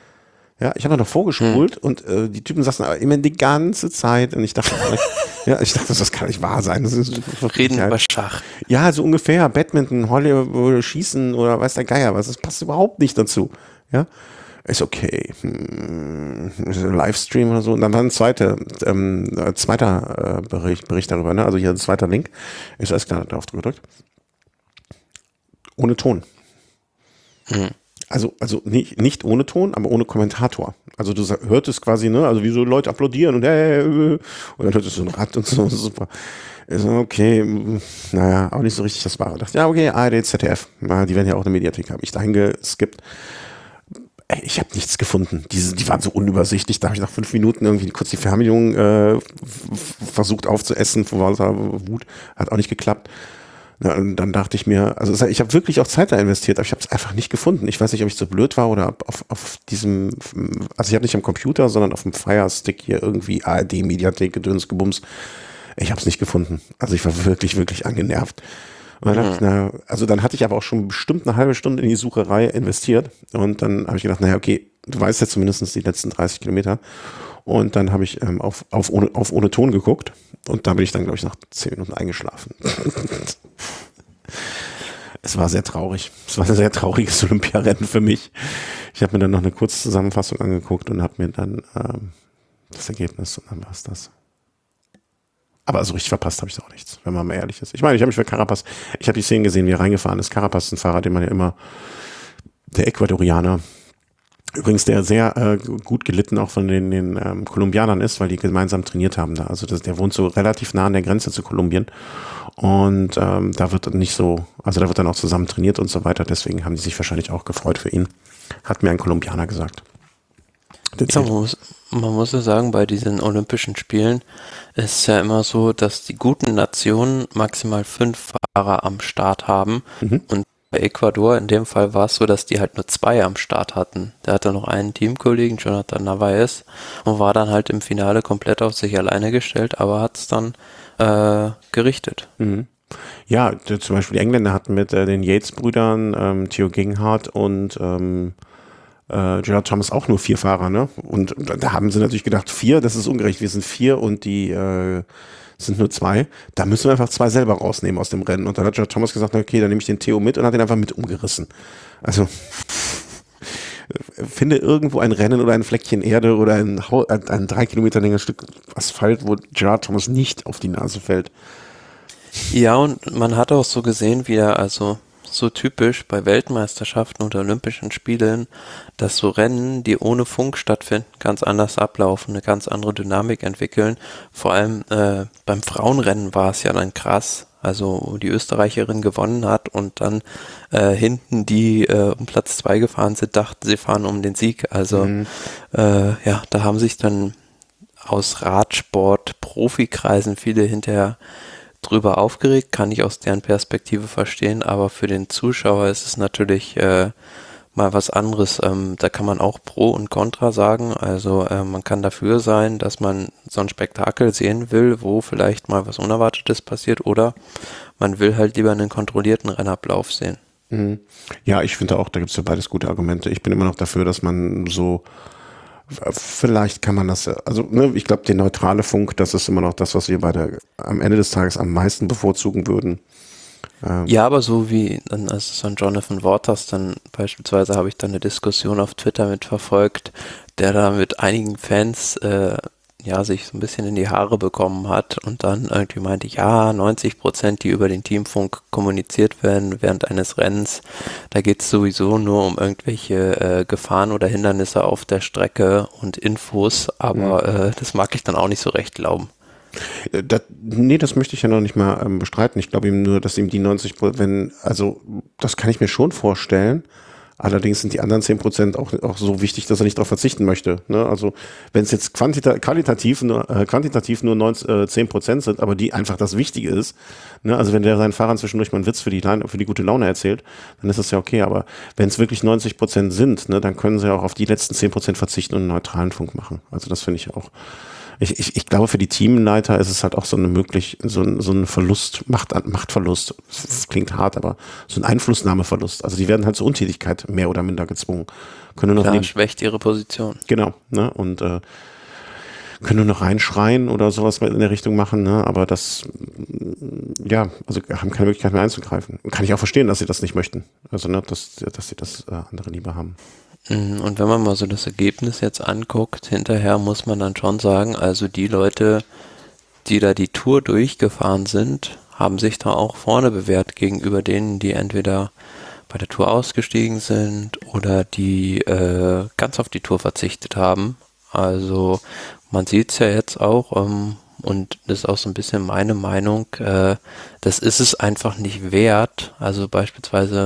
Ja, ich habe noch vorgespult hm. und äh, die Typen saßen aber immer die ganze Zeit und ich dachte, ja, ich dachte, das kann nicht wahr sein. Das ist Reden über Schach. Ja, so ungefähr. Badminton, Hollywood, Schießen oder weiß der Geier was. Das passt überhaupt nicht dazu. Ja, ist okay. Hm, Livestream oder so. Und dann war ein zweiter, ähm, zweiter äh, Bericht, Bericht darüber. Ne? Also hier ein zweiter Link. Ist alles klar drauf gedrückt. Ohne Ton. Hm. Also, also nicht, nicht ohne Ton, aber ohne Kommentator. Also du hörtest quasi, ne, also wie so Leute applaudieren und äh, und dann hörtest du so ein Rad und so, super. Also okay, naja, auch nicht so richtig das Wahre. Ich dachte, ja, okay, A R D, Z D F, die werden ja auch eine Mediathek haben. Ich dahin geskippt. ey, ich habe nichts gefunden. Diese, die waren so unübersichtlich. Da habe ich nach fünf Minuten irgendwie kurz die Fernbedienung äh, versucht aufzuessen vor lauter Wut. Hat auch nicht geklappt. Na, und dann dachte ich mir, also ich habe wirklich auch Zeit da investiert, aber ich habe es einfach nicht gefunden. Ich weiß nicht, ob ich so blöd war oder auf, auf diesem, also ich habe nicht am Computer, sondern auf dem Fire Stick hier irgendwie A R D, Mediathek, Gedöns, Gebums. Ich habe es nicht gefunden. Also ich war wirklich, wirklich angenervt. Und dann dachte ich, na, also dann hatte ich aber auch schon bestimmt eine halbe Stunde in die Sucherei investiert. Und dann habe ich gedacht, naja, okay, du weißt jetzt zumindest die letzten dreißig Kilometer. Und dann habe ich ähm, auf, auf, ohne, auf ohne Ton geguckt. Und da bin ich dann, glaube ich, nach zehn Minuten eingeschlafen. Es war sehr traurig. Es war ein sehr trauriges Olympiarennen für mich. Ich habe mir dann noch eine kurze Zusammenfassung angeguckt und habe mir dann ähm, das Ergebnis und dann war es das. Aber so richtig verpasst habe ich auch nichts, wenn man mal ehrlich ist. Ich meine, ich habe mich für Carapaz, ich habe die Szenen gesehen, wie er reingefahren ist. Carapaz ist ein Fahrer, den man ja immer, der Ecuadorianer, übrigens der sehr äh, gut gelitten auch von den, den ähm, Kolumbianern ist, weil die gemeinsam trainiert haben da. Also das, der wohnt so relativ nah an der Grenze zu Kolumbien und ähm, da wird nicht so, also da wird dann auch zusammen trainiert und so weiter. Deswegen haben die sich wahrscheinlich auch gefreut für ihn. Hat mir ein Kolumbianer gesagt. Ja, man muss, man muss ja sagen, bei diesen Olympischen Spielen ist es ja immer so, dass die guten Nationen maximal fünf Fahrer am Start haben. Mhm. Und bei Ecuador in dem Fall war es so, dass die halt nur zwei am Start hatten. Der hatte noch einen Teamkollegen, Jonathan Narvaez, und war dann halt im Finale komplett auf sich alleine gestellt, aber hat es dann äh, gerichtet. Mhm. Ja, der, zum Beispiel die Engländer hatten mit äh, den Yates-Brüdern, ähm, Theo Gegenhardt und ähm, Äh, Gerard Thomas auch nur vier Fahrer, ne? Und da haben sie natürlich gedacht, vier, das ist ungerecht, wir sind vier und die äh, sind nur zwei. Da müssen wir einfach zwei selber rausnehmen aus dem Rennen. Und dann hat Gerard Thomas gesagt, okay, dann nehme ich den Theo mit und hat den einfach mit umgerissen. Also finde irgendwo ein Rennen oder ein Fleckchen Erde oder ein, ein, ein drei Kilometer längeres Stück Asphalt, wo Gerard Thomas nicht auf die Nase fällt. Ja, und man hat auch so gesehen, wie er also so typisch bei Weltmeisterschaften und Olympischen Spielen, dass so Rennen, die ohne Funk stattfinden, ganz anders ablaufen, eine ganz andere Dynamik entwickeln. Vor allem äh, beim Frauenrennen war es ja dann krass, also wo die Österreicherin gewonnen hat und dann äh, hinten die äh, um Platz zwei gefahren sind, dachten sie fahren um den Sieg. Also mhm. äh, ja, da haben sich dann aus Radsport-Profikreisen viele hinterher drüber aufgeregt, kann ich aus deren Perspektive verstehen, aber für den Zuschauer ist es natürlich äh, mal was anderes. Ähm, da kann man auch Pro und Contra sagen, also äh, man kann dafür sein, dass man so ein Spektakel sehen will, wo vielleicht mal was Unerwartetes passiert, oder man will halt lieber einen kontrollierten Rennablauf sehen. Mhm. Ja, ich finde auch, da gibt es ja beides gute Argumente. Ich bin immer noch dafür, dass man so vielleicht kann man das, also ne, ich glaube, der neutrale Funk, das ist immer noch das, was wir beide am Ende des Tages am meisten bevorzugen würden. Ähm ja, aber so wie dann, also so ein Jonathan Waters, dann beispielsweise habe ich dann eine Diskussion auf Twitter mitverfolgt, der da mit einigen Fans äh, ja sich so ein bisschen in die Haare bekommen hat und dann irgendwie meinte, ja, neunzig Prozent, die über den Teamfunk kommuniziert werden während eines Rennens, da geht es sowieso nur um irgendwelche äh, Gefahren oder Hindernisse auf der Strecke und Infos, aber mhm. äh, das mag ich dann auch nicht so recht glauben. Das, nee, das möchte ich ja noch nicht mal ähm, bestreiten. Ich glaube ihm nur, dass ihm die neunzig Prozent, wenn, also das kann ich mir schon vorstellen. Allerdings sind die anderen zehn Prozent auch, auch so wichtig, dass er nicht darauf verzichten möchte. Ne? Also wenn es jetzt quantita- qualitativ nur, äh, quantitativ nur neunzehn, äh, zehn Prozent sind, aber die einfach das Wichtige ist, ne? Also wenn der seinen Fahrern zwischendurch mal einen Witz für die, für die gute Laune erzählt, dann ist das ja okay. Aber wenn es wirklich neunzig Prozent sind, ne, dann können sie auch auf die letzten zehn Prozent verzichten und einen neutralen Funk machen. Also das finde ich auch. Ich, ich, ich glaube, für die Teamleiter ist es halt auch so eine möglich, so ein, so ein Verlust, Macht, Machtverlust. Das klingt hart, aber so ein Einflussnahmeverlust. Also die werden halt zur Untätigkeit mehr oder minder gezwungen. Können nur noch Klar, neben, schwächt ihre Position. Genau, ne? Und äh, können nur noch reinschreien oder sowas in der Richtung machen, ne? Aber das, ja, also haben keine Möglichkeit mehr einzugreifen. Und kann ich auch verstehen, dass sie das nicht möchten. Also, ne, dass, dass sie das äh, andere lieber haben. Und wenn man mal so das Ergebnis jetzt anguckt, hinterher muss man dann schon sagen, also die Leute, die da die Tour durchgefahren sind, haben sich da auch vorne bewährt gegenüber denen, die entweder bei der Tour ausgestiegen sind oder die äh, ganz auf die Tour verzichtet haben. Also man sieht es ja jetzt auch, ähm, und das ist auch so ein bisschen meine Meinung, äh, das ist es einfach nicht wert. Also beispielsweise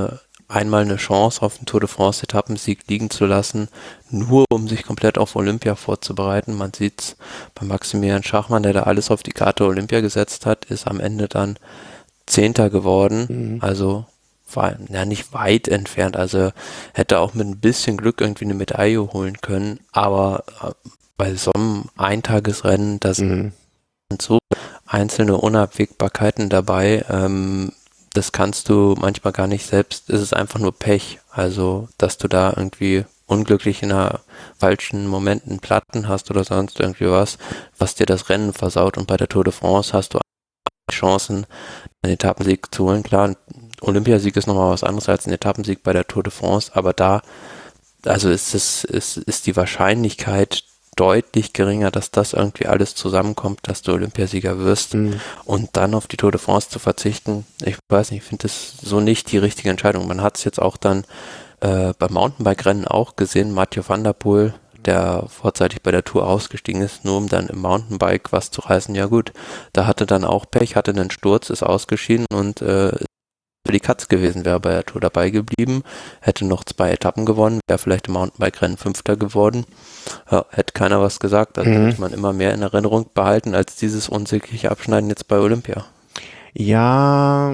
einmal eine Chance auf den Tour de France Etappensieg liegen zu lassen, nur um sich komplett auf Olympia vorzubereiten. Man sieht es bei Maximilian Schachmann, der da alles auf die Karte Olympia gesetzt hat, ist am Ende dann Zehnter geworden, mhm. also war ja nicht weit entfernt, also hätte auch mit ein bisschen Glück irgendwie eine Medaille holen können, aber bei so einem Eintagesrennen, da sind mhm. so einzelne Unabwägbarkeiten dabei, ähm, das kannst du manchmal gar nicht selbst, es ist einfach nur Pech, also dass du da irgendwie unglücklich in einer falschen Momenten Platten hast oder sonst irgendwie was, was dir das Rennen versaut, und bei der Tour de France hast du Chancen, einen Etappensieg zu holen. Klar, ein Olympiasieg ist nochmal was anderes als ein Etappensieg bei der Tour de France, aber da, also ist es, ist, ist die Wahrscheinlichkeit deutlich geringer, dass das irgendwie alles zusammenkommt, dass du Olympiasieger wirst, mhm. und dann auf die Tour de France zu verzichten, ich weiß nicht, ich finde das so nicht die richtige Entscheidung. Man hat es jetzt auch dann äh, beim Mountainbike-Rennen auch gesehen, Mathieu van der Poel, der vorzeitig bei der Tour ausgestiegen ist, nur um dann im Mountainbike was zu reißen. Ja gut, da hatte dann auch Pech, hatte einen Sturz, ist ausgeschieden und äh, für die Katz gewesen, wäre bei der Tour dabei geblieben, hätte noch zwei Etappen gewonnen, wäre vielleicht im Mountainbike-Rennen Fünfter geworden. Ja, hätte keiner was gesagt, also mhm. muss man immer mehr in Erinnerung behalten als dieses unsägliche Abschneiden jetzt bei Olympia. Ja,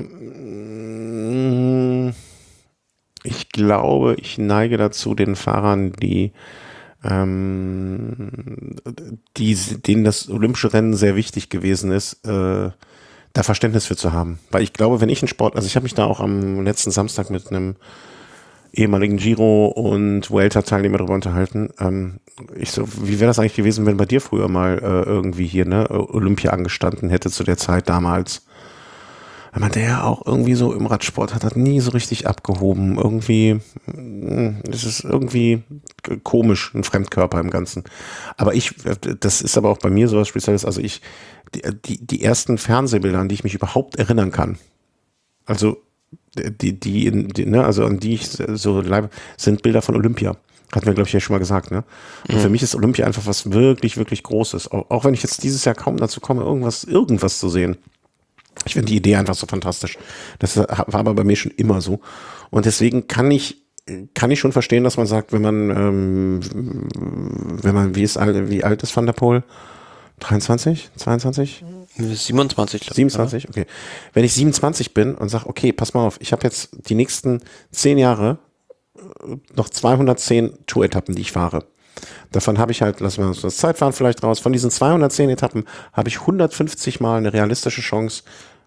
ich glaube, ich neige dazu, den Fahrern, die ähm, die, denen das olympische Rennen sehr wichtig gewesen ist, äh, da Verständnis für zu haben. Weil ich glaube, wenn ich einen Sport, also ich habe mich da auch am letzten Samstag mit einem ehemaligen Giro- und Vuelta-Teilnehmer darüber unterhalten. Ähm, ich so, wie wäre das eigentlich gewesen, wenn bei dir früher mal äh, irgendwie hier ne Olympia angestanden hätte zu der Zeit damals? Weil man der ja auch irgendwie so im Radsport hat, hat nie so richtig abgehoben. Irgendwie, es ist irgendwie komisch, ein Fremdkörper im Ganzen. Aber ich, das ist aber auch bei mir sowas Spezielles. Also ich, die, die ersten Fernsehbilder, an die ich mich überhaupt erinnern kann, also die, die, die ne, also an die ich so live, sind Bilder von Olympia. Hatten wir, glaube ich, ja schon mal gesagt, ne? Und mhm. für mich ist Olympia einfach was wirklich, wirklich Großes. Auch, auch wenn ich jetzt dieses Jahr kaum dazu komme, irgendwas, irgendwas zu sehen. Ich finde die Idee einfach so fantastisch. Das war aber bei mir schon immer so. Und deswegen kann ich, kann ich schon verstehen, dass man sagt, wenn man, ähm, wenn man, wie ist alt, wie alt ist Van der Poel? dreiundzwanzig? zweiundzwanzig? siebenundzwanzig. Glaub ich, siebenundzwanzig, okay. Wenn ich siebenundzwanzig bin und sage, okay, pass mal auf, ich habe jetzt die nächsten zehn Jahre noch zweihundertzehn Tour-Etappen, die ich fahre. Davon habe ich halt, lassen wir uns das Zeitfahren vielleicht raus, von diesen zweihundertzehn Etappen habe ich hundertfünfzig Mal eine realistische Chance,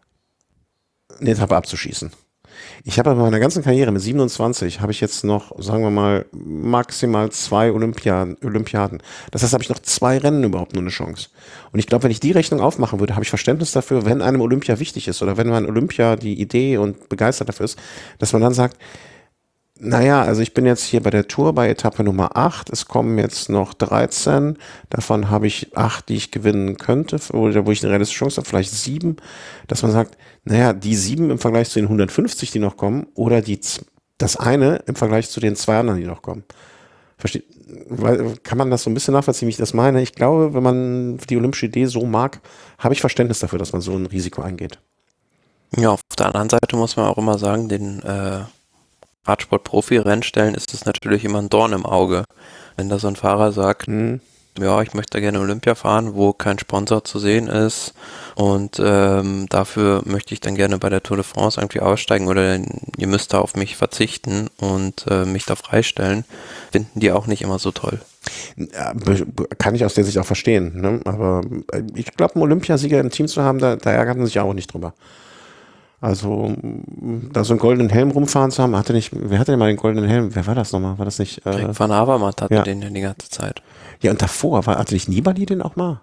eine Etappe abzuschießen. Ich habe aber in meiner ganzen Karriere mit siebenundzwanzig habe ich jetzt noch, sagen wir mal, maximal zwei Olympiaden. Olympiaden. Das heißt, habe ich noch zwei Rennen überhaupt nur eine Chance. Und ich glaube, wenn ich die Rechnung aufmachen würde, habe ich Verständnis dafür, wenn einem Olympia wichtig ist oder wenn man Olympia die Idee und begeistert dafür ist, dass man dann sagt, naja, also ich bin jetzt hier bei der Tour bei Etappe Nummer acht, es kommen jetzt noch dreizehn, davon habe ich acht, die ich gewinnen könnte, oder wo ich eine realistische Chance habe, vielleicht sieben, dass man sagt, naja, die sieben im Vergleich zu den hundertfünfzig, die noch kommen, oder die das eine im Vergleich zu den zwei anderen, die noch kommen. Versteht, kann man das so ein bisschen nachvollziehen, wie ich das meine? Ich glaube, wenn man die olympische Idee so mag, habe ich Verständnis dafür, dass man so ein Risiko eingeht. Ja, auf der anderen Seite muss man auch immer sagen, den äh Radsport-Profi-Rennstellen ist es natürlich immer ein Dorn im Auge. Wenn da so ein Fahrer sagt, mhm. ja, ich möchte gerne Olympia fahren, wo kein Sponsor zu sehen ist und ähm, dafür möchte ich dann gerne bei der Tour de France irgendwie aussteigen oder ihr müsst da auf mich verzichten und äh, mich da freistellen, finden die auch nicht immer so toll. Ja, kann ich aus der Sicht auch verstehen, ne? Aber ich glaube, einen Olympiasieger im Team zu haben, da, da ärgert man sich auch nicht drüber. Also, da so einen goldenen Helm rumfahren zu haben, hatte nicht, wer hatte denn mal den goldenen Helm? Wer war das nochmal? War das nicht? Äh, Greg van Avermaet hatte ja. den ja die ganze Zeit. Ja, und davor, war, hatte nicht Nibali den auch mal?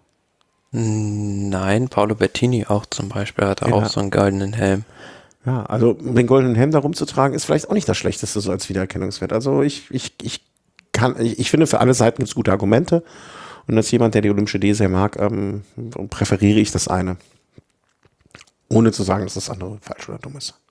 Nein, Paolo Bettini auch zum Beispiel hatte ja. auch so einen goldenen Helm. Ja, also den goldenen Helm da rumzutragen, ist vielleicht auch nicht das Schlechteste so als Wiedererkennungswert. Also ich, ich, ich kann, ich, ich finde, für alle Seiten gibt es gute Argumente. Und als jemand, der die olympische Idee sehr mag, ähm, präferiere ich das eine. Ohne zu sagen, dass das andere falsch oder dumm ist.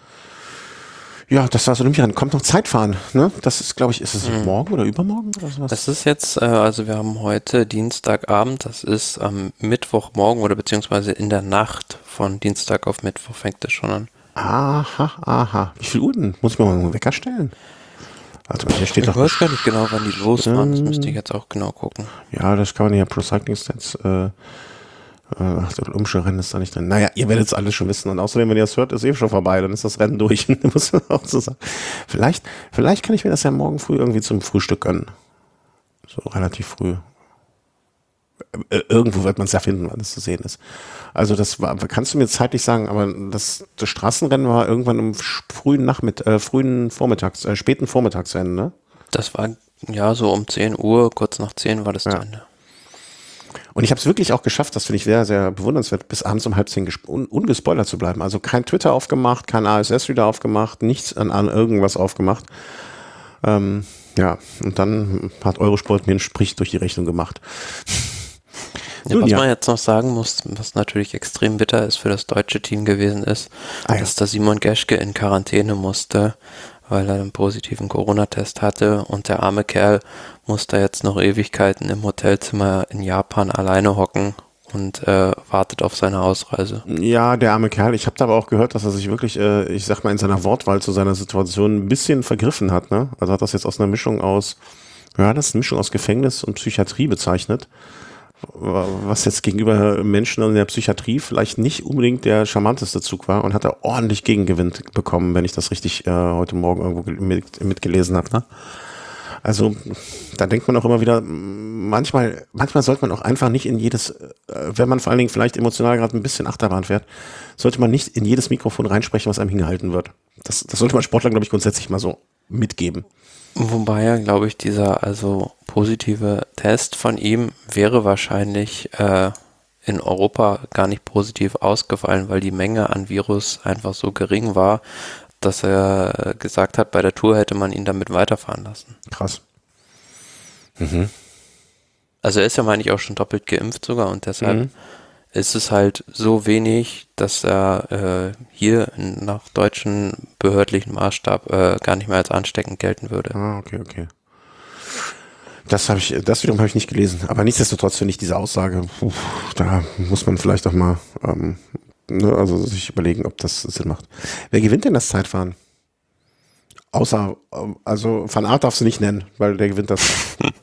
Ja, das war das Olympia. Dann kommt noch Zeitfahren, ne? Das ist, glaube ich, ist es mhm. morgen oder übermorgen oder sowas? Das ist jetzt, äh, also wir haben heute Dienstagabend, das ist am Mittwochmorgen oder beziehungsweise in der Nacht von Dienstag auf Mittwoch fängt das schon an. Aha, aha. Wie viel Uhr denn? Muss ich mir mal einen Wecker stellen? Also hier steht Ich doch... weiß gar nicht genau, wann die losfahren. Das müsste ich jetzt auch genau gucken. Ja, das kann man ja Pro Cycling Stats... Äh, Ach, das Umschulrennen ist da nicht drin. Naja, ihr werdet es alles schon wissen. Und außerdem, wenn ihr es hört, ist eh schon vorbei. Dann ist das Rennen durch. Muss man auch so sagen. Vielleicht, vielleicht kann ich mir das ja morgen früh irgendwie zum Frühstück gönnen. So relativ früh. Irgendwo wird man es ja finden, wann es zu sehen ist. Also das war, kannst du mir zeitlich sagen, aber das, das Straßenrennen war irgendwann im frühen Nachmittag, äh, frühen Vormittags, äh, späten Vormittagsrennen, ne? Das war ja so um zehn Uhr, kurz nach zehn war das Ja. zu Ende. Und ich habe es wirklich auch geschafft, das finde ich sehr, sehr bewundernswert, bis abends um halb zehn un ungespoilert zu bleiben. Also kein Twitter aufgemacht, kein A S S-Reader aufgemacht, nichts an, an irgendwas aufgemacht. Ähm, ja, und dann hat Eurosport mir einen Strich durch die Rechnung gemacht. Ja, Nun, was ja. man jetzt noch sagen muss, was natürlich extrem bitter ist für das deutsche Team gewesen ist, Ah, ja. dass da Simon Geschke in Quarantäne musste, weil er einen positiven Corona-Test hatte und der arme Kerl muss da jetzt noch Ewigkeiten im Hotelzimmer in Japan alleine hocken und äh, wartet auf seine Ausreise. Ja, der arme Kerl. Ich habe da aber auch gehört, dass er sich wirklich, äh, ich sag mal, in seiner Wortwahl zu seiner Situation ein bisschen vergriffen hat. Ne? Also hat das jetzt aus einer Mischung aus, ja, das ist eine Mischung aus Gefängnis und Psychiatrie bezeichnet. Was jetzt gegenüber Menschen in der Psychiatrie vielleicht nicht unbedingt der charmanteste Zug war und hat er ordentlich Gegengewind bekommen, wenn ich das richtig äh, heute Morgen irgendwo mit, mitgelesen habe. Ne? Also da denkt man auch immer wieder, manchmal, manchmal sollte man auch einfach nicht in jedes, äh, wenn man vor allen Dingen vielleicht emotional gerade ein bisschen Achterbahn fährt, sollte man nicht in jedes Mikrofon reinsprechen, was einem hingehalten wird. Das, das sollte man Sportlern, glaube ich, grundsätzlich mal so mitgeben. Wobei ja, glaube ich, dieser also positive Test von ihm wäre wahrscheinlich äh, in Europa gar nicht positiv ausgefallen, weil die Menge an Virus einfach so gering war, dass er gesagt hat, bei der Tour hätte man ihn damit weiterfahren lassen. Krass. Mhm. Also er ist ja, meine ich, auch schon doppelt geimpft sogar und deshalb Mhm. ist es halt so wenig, dass er äh, hier nach deutschen behördlichen Maßstab äh, gar nicht mehr als ansteckend gelten würde. Ah, okay, okay. Das habe ich, das wiederum habe ich nicht gelesen. Aber nichtsdestotrotz finde ich diese Aussage, puh, da muss man vielleicht auch mal, ähm, ne, also sich überlegen, ob das Sinn macht. Wer gewinnt denn das Zeitfahren? Außer, ähm, also Van Aert darfst du nicht nennen, weil der gewinnt das.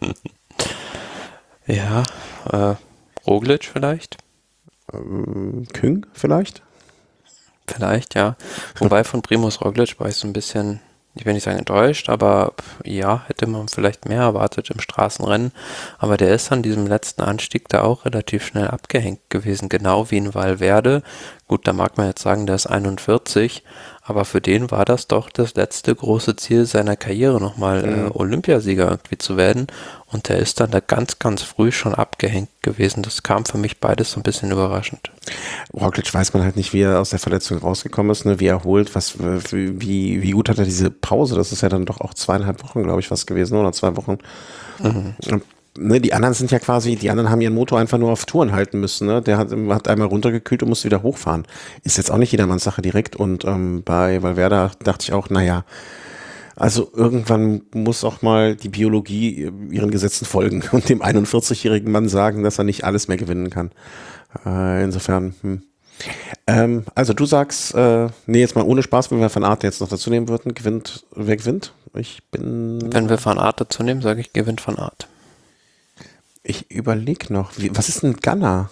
Ja, äh, Roglic vielleicht? ähm, Küng vielleicht? Vielleicht, ja. Wobei von Primož Roglic war ich so ein bisschen, ich will nicht sagen enttäuscht, aber ja, hätte man vielleicht mehr erwartet im Straßenrennen. Aber der ist an diesem letzten Anstieg da auch relativ schnell abgehängt gewesen, genau wie in Valverde. Gut, da mag man jetzt sagen, der ist einundvierzig, aber für den war das doch das letzte große Ziel seiner Karriere, nochmal äh, Mhm. Olympiasieger irgendwie zu werden. Und der ist dann da ganz, ganz früh schon abgehängt gewesen. Das kam für mich beides so ein bisschen überraschend. Roglic weiß man halt nicht, wie er aus der Verletzung rausgekommen ist, ne, wie er erholt, was, wie, wie gut hat er diese Pause, das ist ja dann doch auch zweieinhalb Wochen, glaube ich, fast gewesen, oder zwei Wochen. Mhm. Ne, die anderen sind ja quasi, die anderen haben ihren Motor einfach nur auf Touren halten müssen, ne? Der hat, hat einmal runtergekühlt und musste wieder hochfahren. Ist jetzt auch nicht jedermanns Sache direkt und ähm, bei Valverde dachte ich auch, naja, also irgendwann muss auch mal die Biologie ihren Gesetzen folgen und dem einundvierzig-jährigen Mann sagen, dass er nicht alles mehr gewinnen kann. Äh, insofern, hm. Ähm, also du sagst, äh, nee, jetzt mal ohne Spaß, wenn wir Van Aert jetzt noch dazu nehmen würden, gewinnt, wer gewinnt? Ich bin... Wenn wir Van Aert dazu nehmen, sage ich, gewinnt Van Aert. Ich überlege noch, wie, was ist ein Gunner?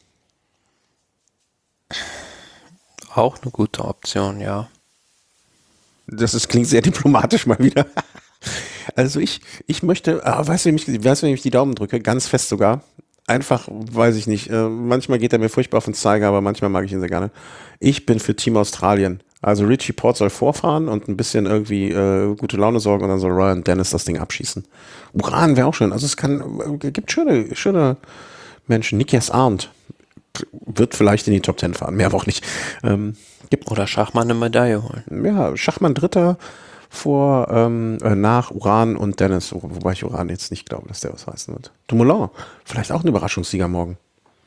Auch eine gute Option, ja. Das ist, klingt sehr diplomatisch mal wieder. Also ich, ich möchte, ah, weißt du, wie ich, weißt du, wenn ich die Daumen drücke, ganz fest sogar. Einfach, weiß ich nicht. Äh, manchmal geht er mir furchtbar auf den Zeiger, aber manchmal mag ich ihn sehr gerne. Ich bin für Team Australien. Also Richie Port soll vorfahren und ein bisschen irgendwie äh, gute Laune sorgen und dann soll Ryan Dennis das Ding abschießen. Uran wäre auch schön. Also es kann, äh, gibt schöne, schöne Menschen. Nikias Arndt wird vielleicht in die Top Ten fahren, mehr aber auch nicht. Ähm, gibt, Oder Schachmann eine Medaille holen. ja, Schachmann Dritter vor, ähm, äh, nach Uran und Dennis, wo, wobei ich Uran jetzt nicht glaube, dass der was heißen wird. Dumoulin, vielleicht auch ein Überraschungssieger morgen.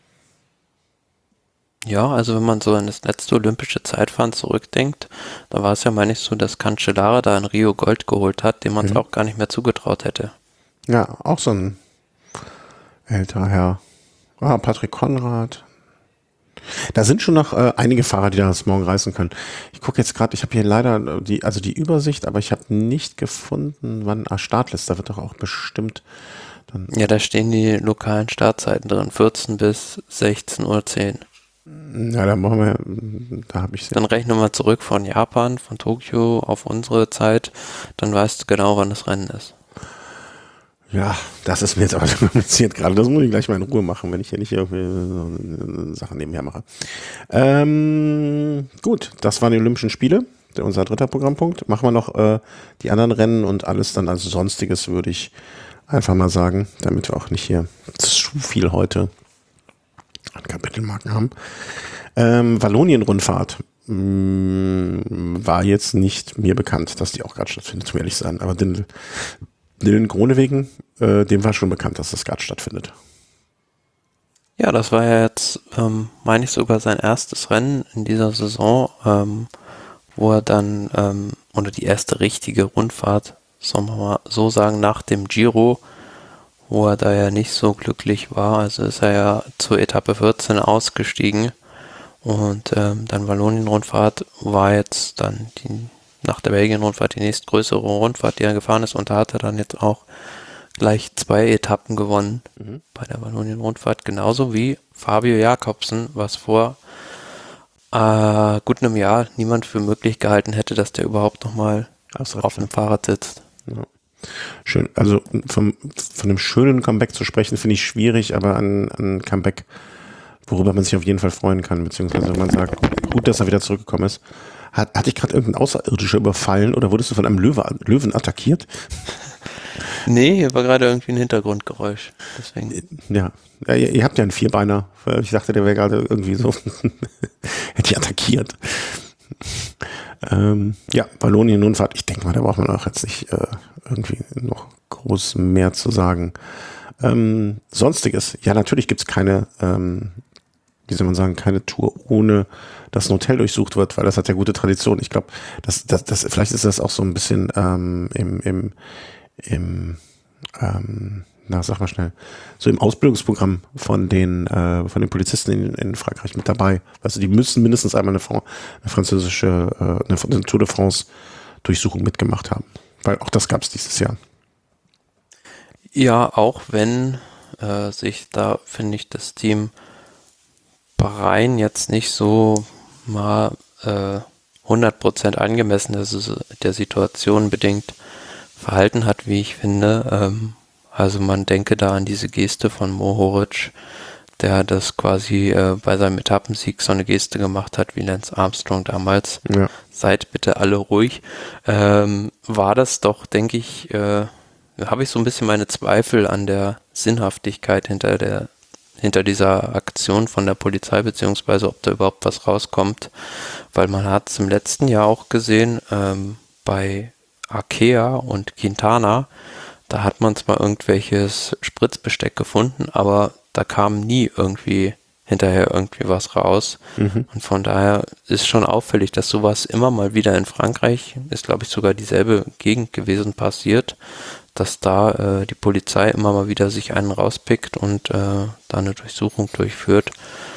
Ja, also wenn man so an das letzte olympische Zeitfahren zurückdenkt, da war es ja, meine ich, so, dass Cancellara da in Rio Gold geholt hat, dem man es Mhm. auch gar nicht mehr zugetraut hätte. Ja, auch so ein älterer Herr. Ah, Patrick Konrad. Da sind schon noch äh, einige Fahrer, die das morgen reißen können. Ich gucke jetzt gerade, ich habe hier leider die, also die Übersicht, aber ich habe nicht gefunden, wann, ah, Startliste, da wird doch auch bestimmt dann. Ja, da stehen die lokalen Startzeiten drin, vierzehn bis sechzehn Uhr zehn. Ja, da machen wir, da habe ich Dann rechnen wir zurück von Japan, von Tokio auf unsere Zeit, dann weißt du genau, wann das Rennen ist. Ja, das ist mir jetzt aber kompliziert gerade. Das muss ich gleich mal in Ruhe machen, wenn ich hier nicht irgendwie so Sachen nebenher mache. Ähm, gut, das waren die Olympischen Spiele, der, unser dritter Programmpunkt. Machen wir noch äh, die anderen Rennen und alles dann als Sonstiges, würde ich einfach mal sagen, damit wir auch nicht hier zu viel heute an Kapitelmarken haben. Ähm, Wallonien-Rundfahrt mh, war jetzt nicht mir bekannt, dass die auch gerade stattfindet, zum ehrlich sein. Aber den Dylan Groenewegen, äh, dem war schon bekannt, dass das gerade stattfindet. Ja, das war ja jetzt, ähm, meine ich, sogar sein erstes Rennen in dieser Saison, ähm, wo er dann, ähm, oder die erste richtige Rundfahrt, sollen wir mal so sagen, nach dem Giro, wo er da ja nicht so glücklich war. Also ist er ja zur Etappe vierzehn ausgestiegen und ähm, dann Wallonien-Rundfahrt war jetzt dann die nach der Belgien-Rundfahrt die nächstgrößere Rundfahrt, die er gefahren ist. Und da hat er dann jetzt auch gleich zwei Etappen gewonnen mhm. bei der Wallonien-Rundfahrt. Genauso wie Fabio Jakobsen, was vor äh, gut einem Jahr niemand für möglich gehalten hätte, dass der überhaupt nochmal auf dem Fahrrad sitzt. Ja. Schön. Also vom, von einem schönen Comeback zu sprechen, finde ich schwierig, aber an, an Comeback, worüber man sich auf jeden Fall freuen kann, beziehungsweise wenn man sagt, gut, dass er wieder zurückgekommen ist. Hat, hat dich gerade irgendein Außerirdischer überfallen oder wurdest du von einem Löwe, Löwen attackiert? Nee, hier war gerade irgendwie ein Hintergrundgeräusch. Deswegen. Ja, ja ihr, ihr habt ja einen Vierbeiner. Ich dachte, der wäre gerade irgendwie so, hätte ich attackiert. ähm, ja, Wallonien-Rundfahrt. Ich denke mal, da braucht man auch jetzt nicht äh, irgendwie noch groß mehr zu sagen. Ähm, Sonstiges. Ja, natürlich gibt es keine ähm, wie soll man sagen, keine Tour, ohne dass ein Hotel durchsucht wird, weil das hat ja gute Tradition. Ich glaube, das, das, das, vielleicht ist das auch so ein bisschen ähm, im, im, im ähm, na, sag mal schnell, so im Ausbildungsprogramm von den, äh, von den Polizisten in, in Frankreich mit dabei. Also die müssen mindestens einmal eine, Fran- eine französische, äh, eine, eine Tour de France Durchsuchung mitgemacht haben. Weil auch das gab es dieses Jahr. Ja, auch wenn äh, sich da, finde ich, das Team Bahrain jetzt nicht so mal äh, hundert Prozent angemessen ist, der Situation bedingt verhalten hat, wie ich finde. Ähm, also man denke da an diese Geste von Mohoric, der das quasi äh, bei seinem Etappensieg so eine Geste gemacht hat, wie Lance Armstrong damals. Ja. Seid bitte alle ruhig. Ähm, war das doch, denke ich, äh, habe ich so ein bisschen meine Zweifel an der Sinnhaftigkeit hinter der hinter dieser Aktion von der Polizei, beziehungsweise ob da überhaupt was rauskommt, weil man hat es im letzten Jahr auch gesehen, ähm, bei Arkea und Quintana, da hat man zwar irgendwelches Spritzbesteck gefunden, aber da kam nie irgendwie hinterher irgendwie was raus. Mhm. Und von daher ist schon auffällig, dass sowas immer mal wieder in Frankreich, ist glaube ich sogar dieselbe Gegend gewesen, passiert, dass da äh, die Polizei immer mal wieder sich einen rauspickt und äh, da eine Durchsuchung durchführt.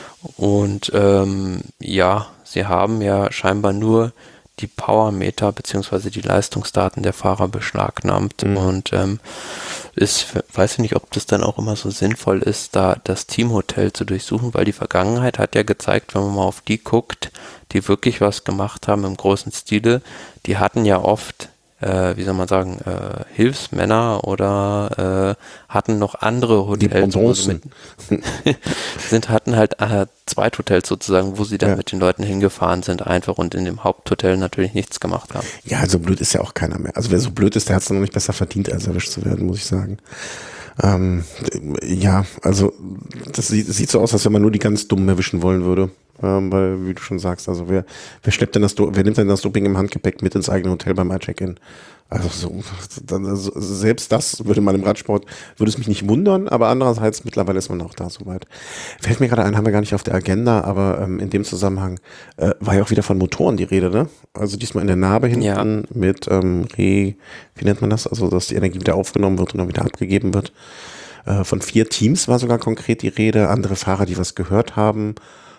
Und ähm, ja, sie haben ja scheinbar nur die Powermeter beziehungsweise die Leistungsdaten der Fahrer beschlagnahmt. Mhm. Und ähm, ist, weiß ich nicht, ob das dann auch immer so sinnvoll ist, da das Teamhotel zu durchsuchen, weil die Vergangenheit hat ja gezeigt, wenn man mal auf die guckt, die wirklich was gemacht haben im großen Stile, die hatten ja oft Äh, wie soll man sagen, äh, Hilfsmänner oder äh, hatten noch andere Hotels, wo sie mit, sind, hatten halt äh, Zweithotels sozusagen, wo sie dann ja. mit den Leuten hingefahren sind einfach und in dem Haupthotel natürlich nichts gemacht haben. Ja, also blöd ist ja auch keiner mehr. Also wer so blöd ist, der hat es noch nicht besser verdient, als erwischt zu werden, muss ich sagen. Ähm, ja, also das sieht, sieht so aus, als wenn man nur die ganz Dummen erwischen wollen würde. Ähm, weil, wie du schon sagst, also wer, wer schleppt denn das, wer nimmt denn das Doping im Handgepäck mit ins eigene Hotel beim Check-in? Also so, dann, also selbst das würde man im Radsport, würde es mich nicht wundern, aber andererseits mittlerweile ist man auch da soweit. Fällt mir gerade ein, haben wir gar nicht auf der Agenda, aber ähm, in dem Zusammenhang äh, war ja auch wieder von Motoren die Rede, ne? Also diesmal in der Narbe hinten ja. mit ähm, Re, wie nennt man das? Also dass die Energie wieder aufgenommen wird und dann wieder abgegeben wird. Äh, von vier Teams war sogar konkret die Rede, andere Fahrer, die was gehört haben.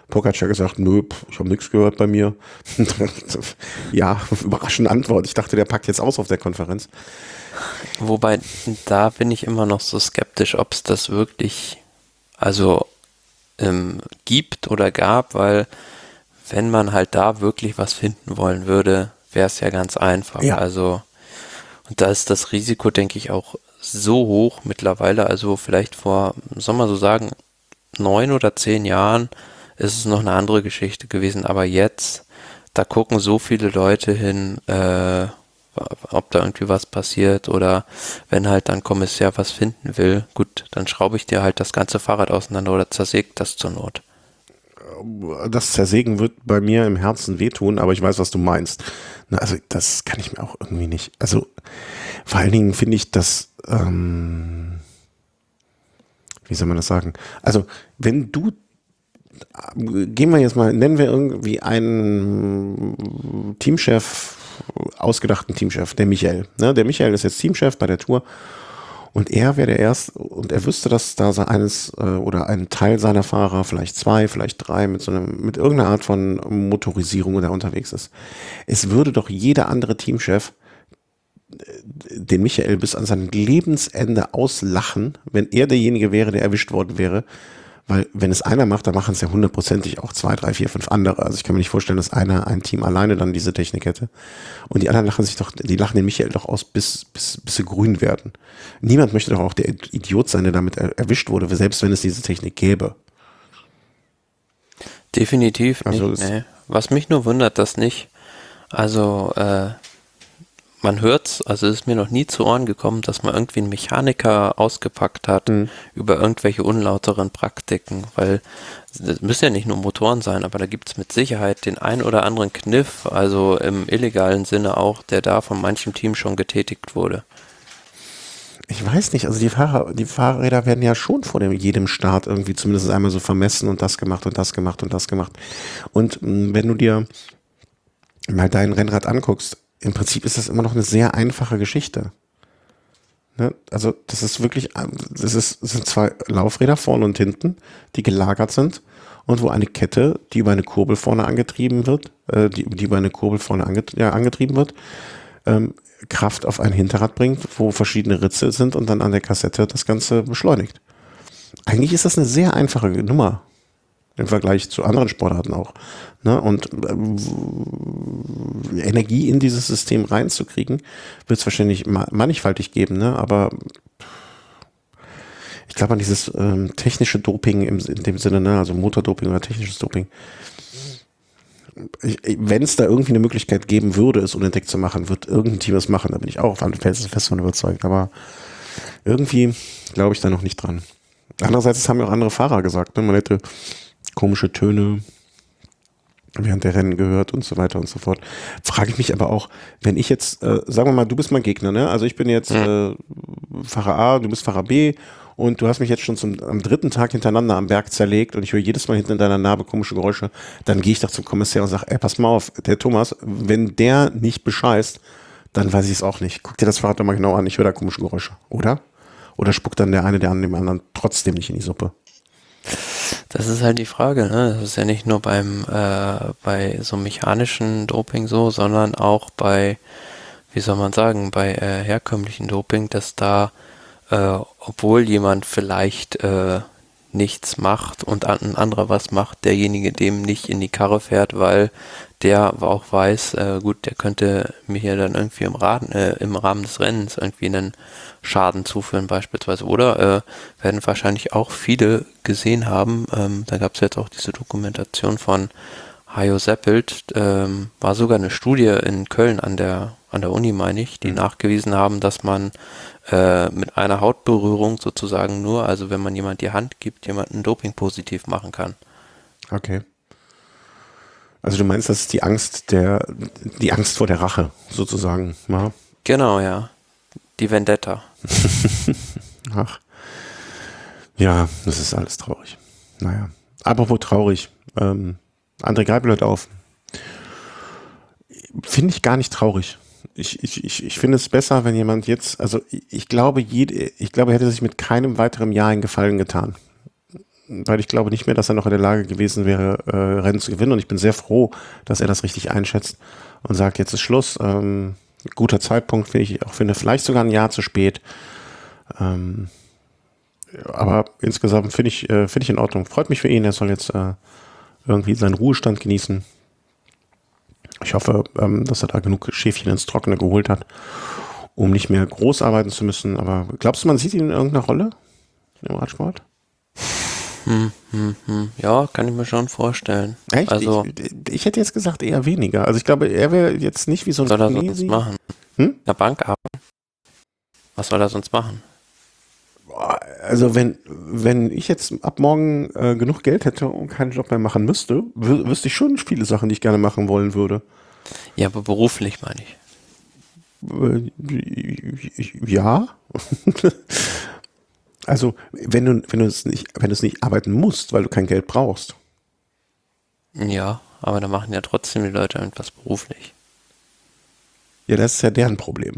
Pogacar gesagt, nö, pf, ich habe nichts gehört bei mir. Ja, überraschende Antwort. Ich dachte, der packt jetzt aus auf der Konferenz. Wobei, da bin ich immer noch so skeptisch, ob es das wirklich also ähm, gibt oder gab, weil wenn man halt da wirklich was finden wollen würde, wäre es ja ganz einfach. Ja. Also, und da ist das Risiko, denke ich, auch so hoch mittlerweile. Also vielleicht vor, soll man so sagen, neun oder zehn Jahren ist es noch eine andere Geschichte gewesen. Aber jetzt, da gucken so viele Leute hin, äh, ob da irgendwie was passiert oder wenn halt dann Kommissär was finden will, gut, dann schraube ich dir halt das ganze Fahrrad auseinander oder zersägt das zur Not. Das Zersägen wird bei mir im Herzen wehtun, aber ich weiß, was du meinst. Na, also das kann ich mir auch irgendwie nicht. Also vor allen Dingen finde ich das, ähm, wie soll man das sagen? Also wenn du, gehen wir jetzt mal, nennen wir irgendwie einen Teamchef, ausgedachten Teamchef, der Michael. Ne? Der Michael ist jetzt Teamchef bei der Tour. Und er wäre der Erste, und er wüsste, dass da so eines äh, oder ein Teil seiner Fahrer, vielleicht zwei, vielleicht drei, mit so einem, mit irgendeiner Art von Motorisierung da unterwegs ist. Es würde doch jeder andere Teamchef äh, den Michael bis an sein Lebensende auslachen, wenn er derjenige wäre, der erwischt worden wäre. Weil wenn es einer macht, dann machen es ja hundertprozentig auch zwei, drei, vier, fünf andere. Also ich kann mir nicht vorstellen, dass einer, ein Team alleine dann diese Technik hätte. Und die anderen lachen sich doch, die lachen den Michael doch aus, bis, bis, bis sie grün werden. Niemand möchte doch auch der Idiot sein, der damit er, erwischt wurde, selbst wenn es diese Technik gäbe. Definitiv Also nicht. Nee. Was mich nur wundert, dass nicht, also äh, man hört's, also es ist mir noch nie zu Ohren gekommen, dass man irgendwie einen Mechaniker ausgepackt hat mhm. über irgendwelche unlauteren Praktiken, weil das müssen ja nicht nur Motoren sein, aber da gibt es mit Sicherheit den ein oder anderen Kniff, also im illegalen Sinne auch, der da von manchem Team schon getätigt wurde. Ich weiß nicht, also die Fahrer, die Fahrräder werden ja schon vor dem, jedem Start irgendwie zumindest einmal so vermessen und das gemacht und das gemacht und das gemacht. Und mh, wenn du dir mal dein Rennrad anguckst, im Prinzip ist das immer noch eine sehr einfache Geschichte. Ne? Also das ist wirklich, das ist, das sind zwei Laufräder vorne und hinten, die gelagert sind und wo eine Kette, die über eine Kurbel vorne angetrieben wird, äh, die, die über eine Kurbel vorne anget ja, angetrieben wird, ähm, Kraft auf ein Hinterrad bringt, wo verschiedene Ritze sind und dann an der Kassette das Ganze beschleunigt. Eigentlich ist das eine sehr einfache Nummer im Vergleich zu anderen Sportarten auch. Ne? Und äh, Energie in dieses System reinzukriegen, wird es wahrscheinlich ma mannigfaltig geben, ne? Aber ich glaube an dieses ähm, technische Doping im, in dem Sinne, ne? Also Motordoping oder technisches Doping. Wenn es da irgendwie eine Möglichkeit geben würde, es unentdeckt zu machen, wird irgendein Team es machen. Da bin ich auch fest von überzeugt. Aber irgendwie glaube ich da noch nicht dran. Andererseits haben ja auch andere Fahrer gesagt, ne? Man hätte komische Töne während der Rennen gehört und so weiter und so fort. Frage ich mich aber auch, wenn ich jetzt, äh, sagen wir mal, du bist mein Gegner, ne? Also ich bin jetzt äh, Fahrer A, du bist Fahrer B und du hast mich jetzt schon zum, am dritten Tag hintereinander am Berg zerlegt und ich höre jedes Mal hinten in deiner Narbe komische Geräusche, dann gehe ich doch zum Kommissar und sage, ey, pass mal auf, der Thomas, wenn der nicht bescheißt, dann weiß ich es auch nicht. Guck dir das Fahrrad doch mal genau an, ich höre da komische Geräusche, oder? Oder spuckt dann der eine der an dem anderen trotzdem nicht in die Suppe? Das ist halt die Frage, ne? Das ist ja nicht nur beim äh, bei so mechanischen Doping so, sondern auch bei, wie soll man sagen, bei äh, herkömmlichen Doping, dass da, äh, obwohl jemand vielleicht äh, nichts macht und ein anderer was macht, derjenige dem nicht in die Karre fährt, weil der auch weiß, äh, gut, der könnte mir hier dann irgendwie im Rahmen, äh, im Rahmen des Rennens irgendwie einen Schaden zuführen beispielsweise. Oder äh, werden wahrscheinlich auch viele gesehen haben, ähm, da gab es jetzt auch diese Dokumentation von Hajo Seppelt, ähm, war sogar eine Studie in Köln an der an der Uni, meine ich, die mhm. nachgewiesen haben, dass man äh, mit einer Hautberührung sozusagen nur, also wenn man jemand die Hand gibt, jemanden Doping positiv machen kann. Okay. Also du meinst, das ist die Angst der, die Angst vor der Rache, sozusagen, ja? Genau, ja. Die Vendetta. Ach. Ja, das ist alles traurig. Naja. Apropos traurig. Ähm, André Greipel hört auf. Finde ich gar nicht traurig. Ich, ich, ich, ich finde es besser, wenn jemand jetzt, also ich, ich glaube, jede, ich glaube, er hätte sich mit keinem weiteren Jahr einen Gefallen getan. weil ich glaube nicht mehr, dass er noch in der Lage gewesen wäre, äh, Rennen zu gewinnen. Und ich bin sehr froh, dass er das richtig einschätzt und sagt, jetzt ist Schluss. Ähm, guter Zeitpunkt, finde ich, auch finde vielleicht sogar ein Jahr zu spät. Ähm, aber insgesamt finde ich, äh, finde ich in Ordnung. Freut mich für ihn, er soll jetzt äh, irgendwie seinen Ruhestand genießen. Ich hoffe, ähm, dass er da genug Schäfchen ins Trockene geholt hat, um nicht mehr groß arbeiten zu müssen. Aber glaubst du, man sieht ihn in irgendeiner Rolle im Radsport? Hm, hm, hm. Ja, kann ich mir schon vorstellen. Echt? Also, ich, ich hätte jetzt gesagt eher weniger. Also ich glaube, er wäre jetzt nicht wie so ein was soll er sonst Knesi. machen? Hm? In der Bank arbeiten? Was soll er sonst machen? Boah, also wenn, wenn ich jetzt ab morgen äh, genug Geld hätte und keinen Job mehr machen müsste, wü wüsste ich schon viele Sachen, die ich gerne machen wollen würde. Ja, aber beruflich meine ich. Äh, Ja. Also wenn du, wenn du es nicht, wenn du es nicht arbeiten musst, weil du kein Geld brauchst. Ja, aber da machen ja trotzdem die Leute irgendwas beruflich. Ja, das ist ja deren Problem.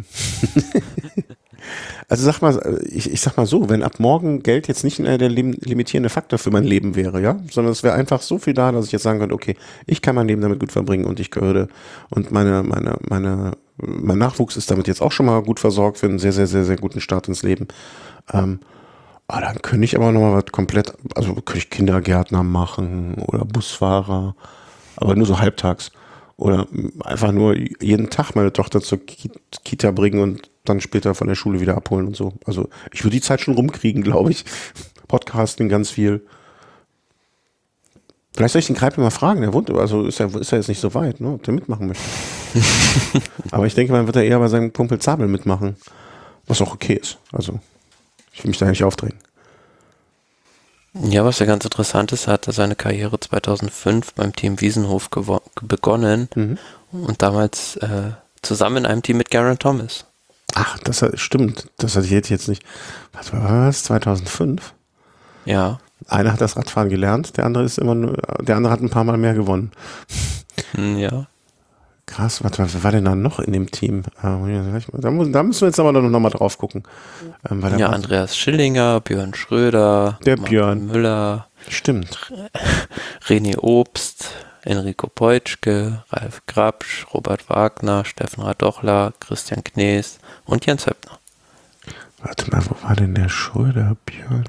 Also sag mal, ich, ich sag mal so, wenn ab morgen Geld jetzt nicht mehr der lim limitierende Faktor für mein Leben wäre, ja, sondern es wäre einfach so viel da, dass ich jetzt sagen könnte, okay, ich kann mein Leben damit gut verbringen und ich würde und meine, meine, meine, mein Nachwuchs ist damit jetzt auch schon mal gut versorgt für einen sehr, sehr, sehr, sehr guten Start ins Leben. Ähm, ah, dann könnte ich aber nochmal was komplett, also könnte ich Kindergärtner machen oder Busfahrer, aber nur so halbtags. Oder einfach nur jeden Tag meine Tochter zur Kita bringen und dann später von der Schule wieder abholen und so. Also ich würde die Zeit schon rumkriegen, glaube ich. Podcasting ganz viel. Vielleicht soll ich den Kreipel mal fragen, der wohnt, also ist er, ist er jetzt nicht so weit, ne, ob der mitmachen möchte. Aber ich denke, man wird er eher bei seinem Kumpel Zabel mitmachen. Was auch okay ist. Also ich will mich da nicht aufdrängen. Ja, was ja ganz interessant ist, hat er seine Karriere zweitausendfünf beim Team Wiesenhof begonnen Mhm. und damals äh, zusammen in einem Team mit Geraint Thomas. Ach, das hat, stimmt. Das hatte ich jetzt nicht. Was war das? zweitausendfünf? Ja. Einer hat das Radfahren gelernt, der andere ist immer nur, der andere hat ein paar Mal mehr gewonnen. Hm, ja. Krass, was, was war denn da noch in dem Team? Äh, Da, muss, da müssen wir jetzt aber noch mal drauf gucken. Ähm, weil da Ja, war- Andreas Schillinger, Björn Schröder, Der Martin Björn. Müller, Stimmt. René Obst, Enrico Peutschke, Ralf Grabsch, Robert Wagner, Steffen Radochler, Christian Knees und Jens Höppner. Warte mal, wo war denn der Schröder, Björn?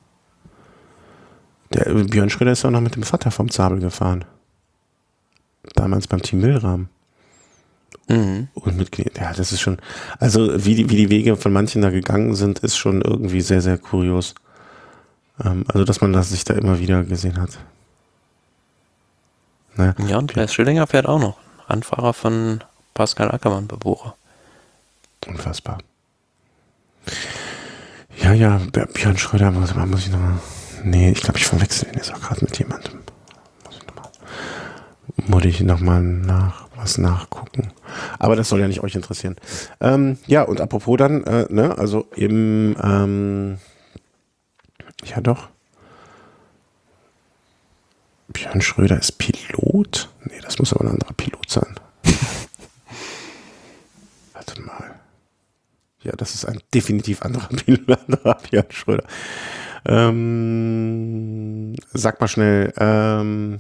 Der äh, Björn Schröder ist auch noch mit dem Vater vom Zabel gefahren. Damals beim Team Milram. Mhm. Und mit, ja, das ist schon, also wie die, wie die Wege von manchen da gegangen sind, ist schon irgendwie sehr, sehr kurios. Ähm, also, dass man das sich da immer wieder gesehen hat. Naja, Ja, und Andreas Schillinger fährt auch noch. Anfahrer von Pascal Ackermann bei Bora. unfassbar. Ja, ja, der Björn Schröder, muss, muss ich nochmal. Nee, ich glaube, ich verwechsel ihn jetzt auch gerade mit jemandem. Muss ich nochmal. Muss ich nochmal nach, was nachgucken. Aber das soll ja nicht euch interessieren. Ähm, ja, und apropos dann, äh, ne, also im, ähm, ja doch. Björn Schröder ist Pilot? Nee, das muss aber ein anderer Pilot sein. Warte mal. Ja, das ist ein definitiv anderer Pilot, anderer Björn Schröder. Ähm, sag mal schnell, ähm,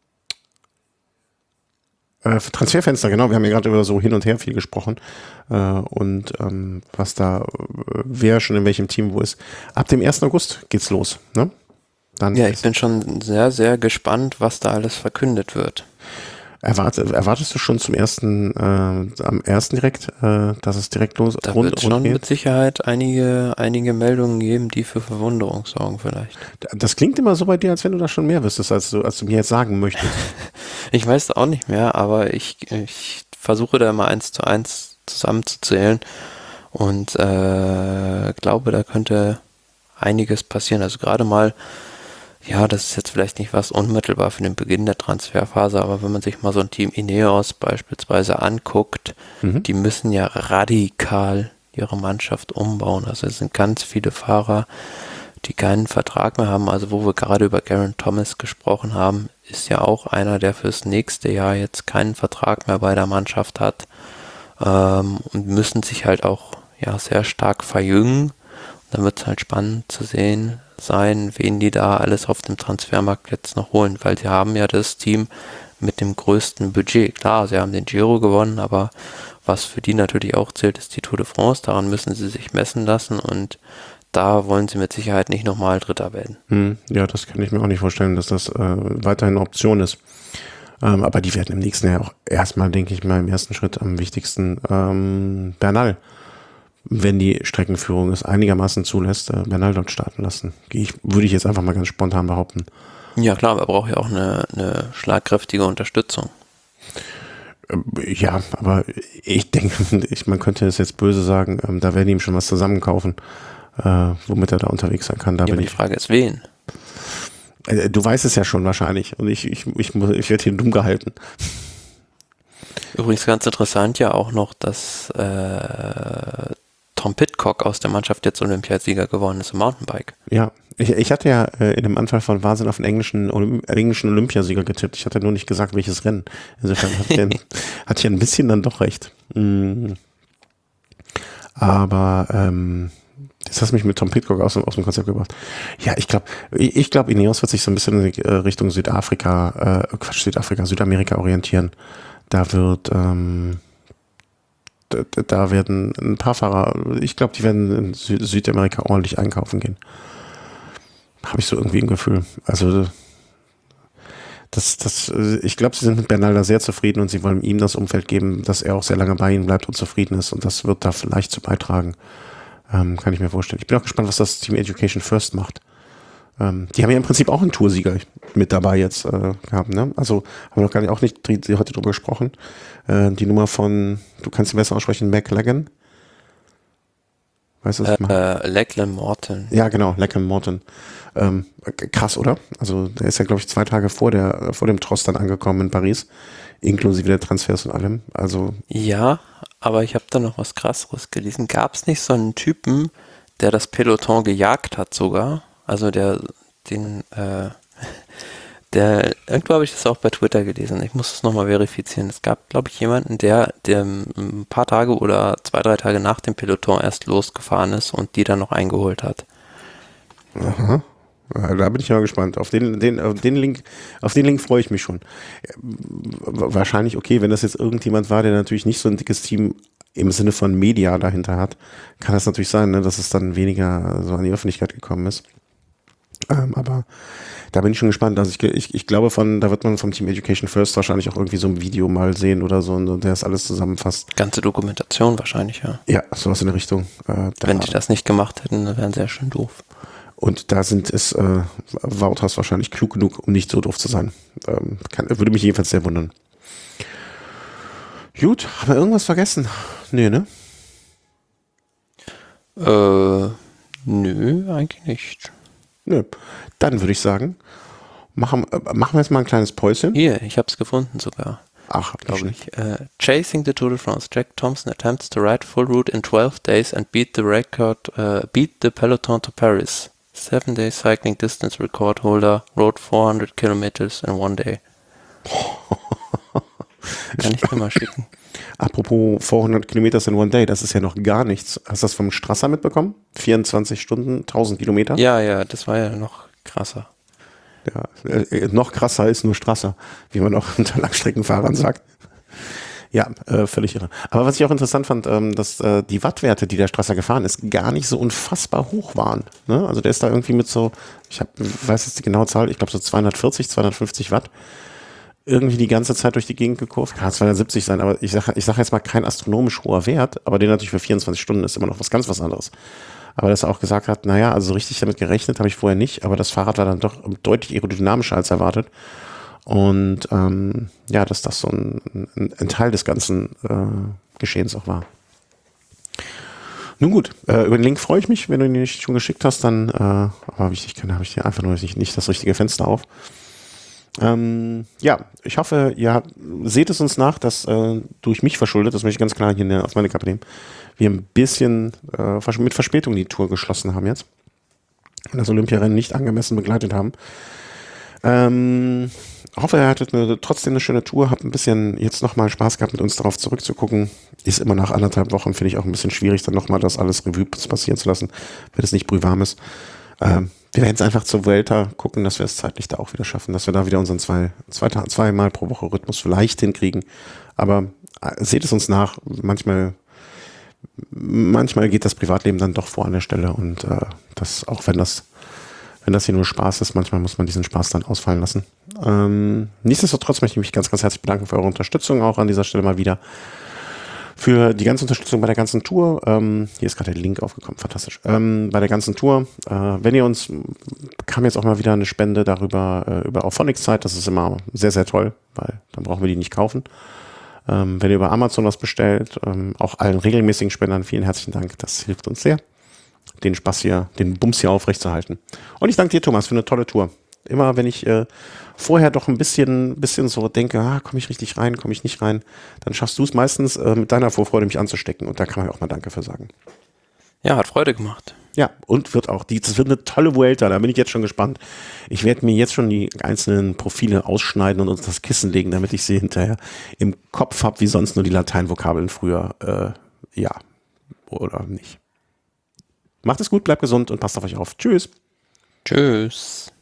äh, Transferfenster, genau, wir haben ja gerade über so hin und her viel gesprochen äh, und ähm, was da, äh, wer schon in welchem Team wo ist. Ab dem ersten August geht's los, ne? Dann Ja, ich bin schon sehr, sehr gespannt, was da alles verkündet wird. Erwart, erwartest du schon zum ersten, äh, am ersten direkt, äh, dass es direkt los Da rund, wird schon rund geht? mit Sicherheit einige, einige Meldungen geben, die für Verwunderung sorgen vielleicht. Das klingt immer so bei dir, als wenn du da schon mehr wüsstest, als du, als du mir jetzt sagen möchtest. Ich weiß auch nicht mehr, aber ich, ich versuche da immer eins zu eins zusammenzuzählen und äh, glaube, da könnte einiges passieren. Also gerade mal, ja, das ist jetzt vielleicht nicht was unmittelbar für den Beginn der Transferphase, aber wenn man sich mal so ein Team Ineos beispielsweise anguckt, Mhm. die müssen ja radikal ihre Mannschaft umbauen. Also es sind ganz viele Fahrer, die keinen Vertrag mehr haben. Also wo wir gerade über Geraint Thomas gesprochen haben, ist ja auch einer, der fürs nächste Jahr jetzt keinen Vertrag mehr bei der Mannschaft hat ähm, und müssen sich halt auch ja sehr stark verjüngen. Dann wird es halt spannend zu sehen sein, wen die da alles auf dem Transfermarkt jetzt noch holen, weil sie haben ja das Team mit dem größten Budget. Klar, sie haben den Giro gewonnen, aber was für die natürlich auch zählt, ist die Tour de France. Daran müssen sie sich messen lassen und da wollen sie mit Sicherheit nicht nochmal Dritter werden. Hm, ja, das kann ich mir auch nicht vorstellen, dass das äh, weiterhin eine Option ist. Ähm, aber die werden im nächsten Jahr auch erstmal, denke ich mal, im ersten Schritt am wichtigsten ähm, Bernal, wenn die Streckenführung es einigermaßen zulässt, äh, Bernal dort starten lassen. Ich, würde ich jetzt einfach mal ganz spontan behaupten. Ja klar, aber er braucht ja auch eine, eine schlagkräftige Unterstützung. Ja, aber ich denke, ich, man könnte es jetzt böse sagen, ähm, da werden die ihm schon was zusammenkaufen, äh, womit er da unterwegs sein kann. Da Ja, bin aber die ich, Frage ist, wen? äh, du weißt es ja schon wahrscheinlich und ich, ich, ich, muss- ich werde hier dumm gehalten. Übrigens ganz interessant ja auch noch, dass äh, Tom Pidcock aus der Mannschaft jetzt Olympiasieger geworden ist im Mountainbike. Ja, ich, ich hatte ja äh, in dem Anfall von Wahnsinn auf den englischen, Olymp englischen Olympiasieger getippt. Ich hatte nur nicht gesagt, welches Rennen. Insofern hatte ich, ein, hatte ich ein bisschen dann doch recht. Mm. Aber ähm, jetzt hast du mich mit Tom Pidcock aus, dem- aus dem Konzept gebracht. Ja, ich glaube, ich, ich glaube, Ineos wird sich so ein bisschen in die, äh, Richtung Südafrika, äh, Quatsch, Südafrika, Südamerika orientieren. Da wird, ähm, da, da werden ein paar Fahrer, ich glaube, die werden in Sü Südamerika ordentlich einkaufen gehen. Habe ich so irgendwie ein Gefühl. Also das, das, äh, ich glaube, sie sind mit Bernal da sehr zufrieden und sie wollen ihm das Umfeld geben, dass er auch sehr lange bei ihnen bleibt und zufrieden ist und das wird da vielleicht zu beitragen. Ähm, kann ich mir vorstellen. Ich bin auch gespannt, was das Team Education First macht. Ähm, die haben ja im Prinzip auch einen Toursieger mit dabei jetzt äh, gehabt, ne? Also haben wir noch gar nicht, auch nicht dr- heute drüber gesprochen. Äh, die Nummer von, du kannst sie besser aussprechen, McLagan. Weißt du, was ich meine? Äh, Lachlan Morton. Ja, genau, Lachlan Morton. Ähm, k- krass, oder? Also der ist ja, glaube ich, zwei Tage vor der vor dem Tross dann angekommen in Paris, inklusive der Transfers und allem. Also Ja, aber ich habe da noch was Krasseres gelesen. Gab es nicht so einen Typen, der das Peloton gejagt hat sogar? Also der, den, äh, der, irgendwo habe ich das auch bei Twitter gelesen. Ich muss es nochmal verifizieren. Es gab, glaube ich, jemanden, der, der ein paar Tage oder zwei, drei Tage nach dem Peloton erst losgefahren ist und die dann noch eingeholt hat. aha. Ja, da bin ich mal gespannt. Auf den, den, auf den Link, auf den Link freue ich mich schon. W- Wahrscheinlich okay, wenn das jetzt irgendjemand war, der natürlich nicht so ein dickes Team im Sinne von Media dahinter hat, kann das natürlich sein, ne, dass es dann weniger so an die Öffentlichkeit gekommen ist. Ähm, aber da bin ich schon gespannt. Also ich, ich, ich glaube, von, da wird man vom Team Education First wahrscheinlich auch irgendwie so ein Video mal sehen oder so, und der das alles zusammenfasst. Ganze Dokumentation wahrscheinlich, ja. Ja, sowas in der Richtung. Äh, da, Wenn die das nicht gemacht hätten, dann wären sie ja schön doof. und da sind es äh, Wouters wahrscheinlich klug genug, um nicht so doof zu sein. Ähm, kann, würde mich jedenfalls sehr wundern. Gut, haben wir irgendwas vergessen? Nee, ne? Äh, nö, eigentlich nicht. Nö. Dann würde ich sagen, machen, äh, machen wir jetzt mal ein kleines Päuschen. Hier, ich habe es gefunden sogar. Ach, Glaube ich. Uh, chasing the Tour de France, Jack Thompson attempts to ride full route in twelve days and beat the record, uh, beat the peloton to Paris. Seven day cycling distance record holder rode four hundred kilometers in one day. Kann ich dir mal schicken. Apropos vierhundert Kilometer in one day, das ist ja noch gar nichts. Hast du das vom Strasser mitbekommen? vierundzwanzig Stunden, tausend Kilometer? Ja, ja, das war ja noch krasser. Ja, äh, noch krasser ist nur Strasser, wie man auch unter Langstreckenfahrern sagt. Ja, äh, völlig irre. Aber was ich auch interessant fand, ähm, dass äh, die Wattwerte, die der Strasser gefahren ist, gar nicht so unfassbar hoch waren. Ne? Also der ist da irgendwie mit so, ich hab, weiß jetzt die genaue Zahl, ich glaube so zweihundertvierzig, zweihundertfünfzig Watt irgendwie die ganze Zeit durch die Gegend gekurvt. Kann zweihundertsiebzig sein, aber ich sage ich sag jetzt mal kein astronomisch hoher Wert, aber den natürlich für vierundzwanzig Stunden ist immer noch was ganz was anderes. Aber dass er auch gesagt hat, naja, also richtig damit gerechnet habe ich vorher nicht, aber das Fahrrad war dann doch deutlich aerodynamischer als erwartet. Und ähm, ja, dass das so ein, ein, ein Teil des ganzen äh, Geschehens auch war. Nun gut, äh, über den Link freue ich mich. Wenn du ihn nicht schon geschickt hast, dann, äh, aber wichtig, kann, habe ich dir einfach nur nicht, nicht das richtige Fenster auf. Ähm, ja, ich hoffe, ihr habt, seht es uns nach, dass äh, durch mich verschuldet, das möchte ich ganz klar hier ne, auf meine Kappe nehmen, wir ein bisschen äh, mit Verspätung die Tour geschlossen haben jetzt. Und das Olympiarennen nicht angemessen begleitet haben. Ähm, hoffe, ihr hattet eine, trotzdem eine schöne Tour, habt ein bisschen jetzt nochmal Spaß gehabt, mit uns darauf zurückzugucken. Ist immer nach anderthalb Wochen, finde ich auch ein bisschen schwierig, dann nochmal das alles Revue passieren zu lassen, wenn es nicht brühwarm ist. Ähm, wir werden es einfach zur Vuelta gucken, dass wir es zeitlich da auch wieder schaffen, dass wir da wieder unseren zwei, zwei, zweimal pro Woche Rhythmus vielleicht hinkriegen. Aber äh, seht es uns nach, manchmal, manchmal geht das Privatleben dann doch vor an der Stelle und äh, das, auch wenn das, wenn das hier nur Spaß ist, manchmal muss man diesen Spaß dann ausfallen lassen. Ähm, nichtsdestotrotz möchte ich mich ganz, ganz herzlich bedanken für eure Unterstützung auch an dieser Stelle mal wieder. Für die ganze Unterstützung bei der ganzen Tour. Ähm, hier ist gerade der Link aufgekommen, fantastisch. Ähm, bei der ganzen Tour, äh, wenn ihr uns, kam jetzt auch mal wieder eine Spende darüber, äh, über Auphonics-Zeit, das ist immer sehr, sehr toll, weil dann brauchen wir die nicht kaufen. Ähm, wenn ihr über Amazon was bestellt, ähm, auch allen regelmäßigen Spendern vielen herzlichen Dank, das hilft uns sehr, den Spaß hier, den Bums hier aufrechtzuerhalten. Und ich danke dir, Thomas, für eine tolle Tour. Immer wenn ich äh, vorher doch ein bisschen, bisschen so denke, ah, komme ich richtig rein, komme ich nicht rein, dann schaffst du es meistens äh, mit deiner Vorfreude mich anzustecken und da kann man ja auch mal Danke für sagen. Ja, hat Freude gemacht. Ja, und wird auch, die, das wird eine tolle Vuelta, da bin ich jetzt schon gespannt. Ich werde mir jetzt schon die einzelnen Profile ausschneiden und uns das Kissen legen, damit ich sie hinterher im Kopf habe, wie sonst nur die Lateinvokabeln früher, äh, ja, oder nicht. Macht es gut, bleibt gesund und passt auf euch auf. Tschüss. Tschüss.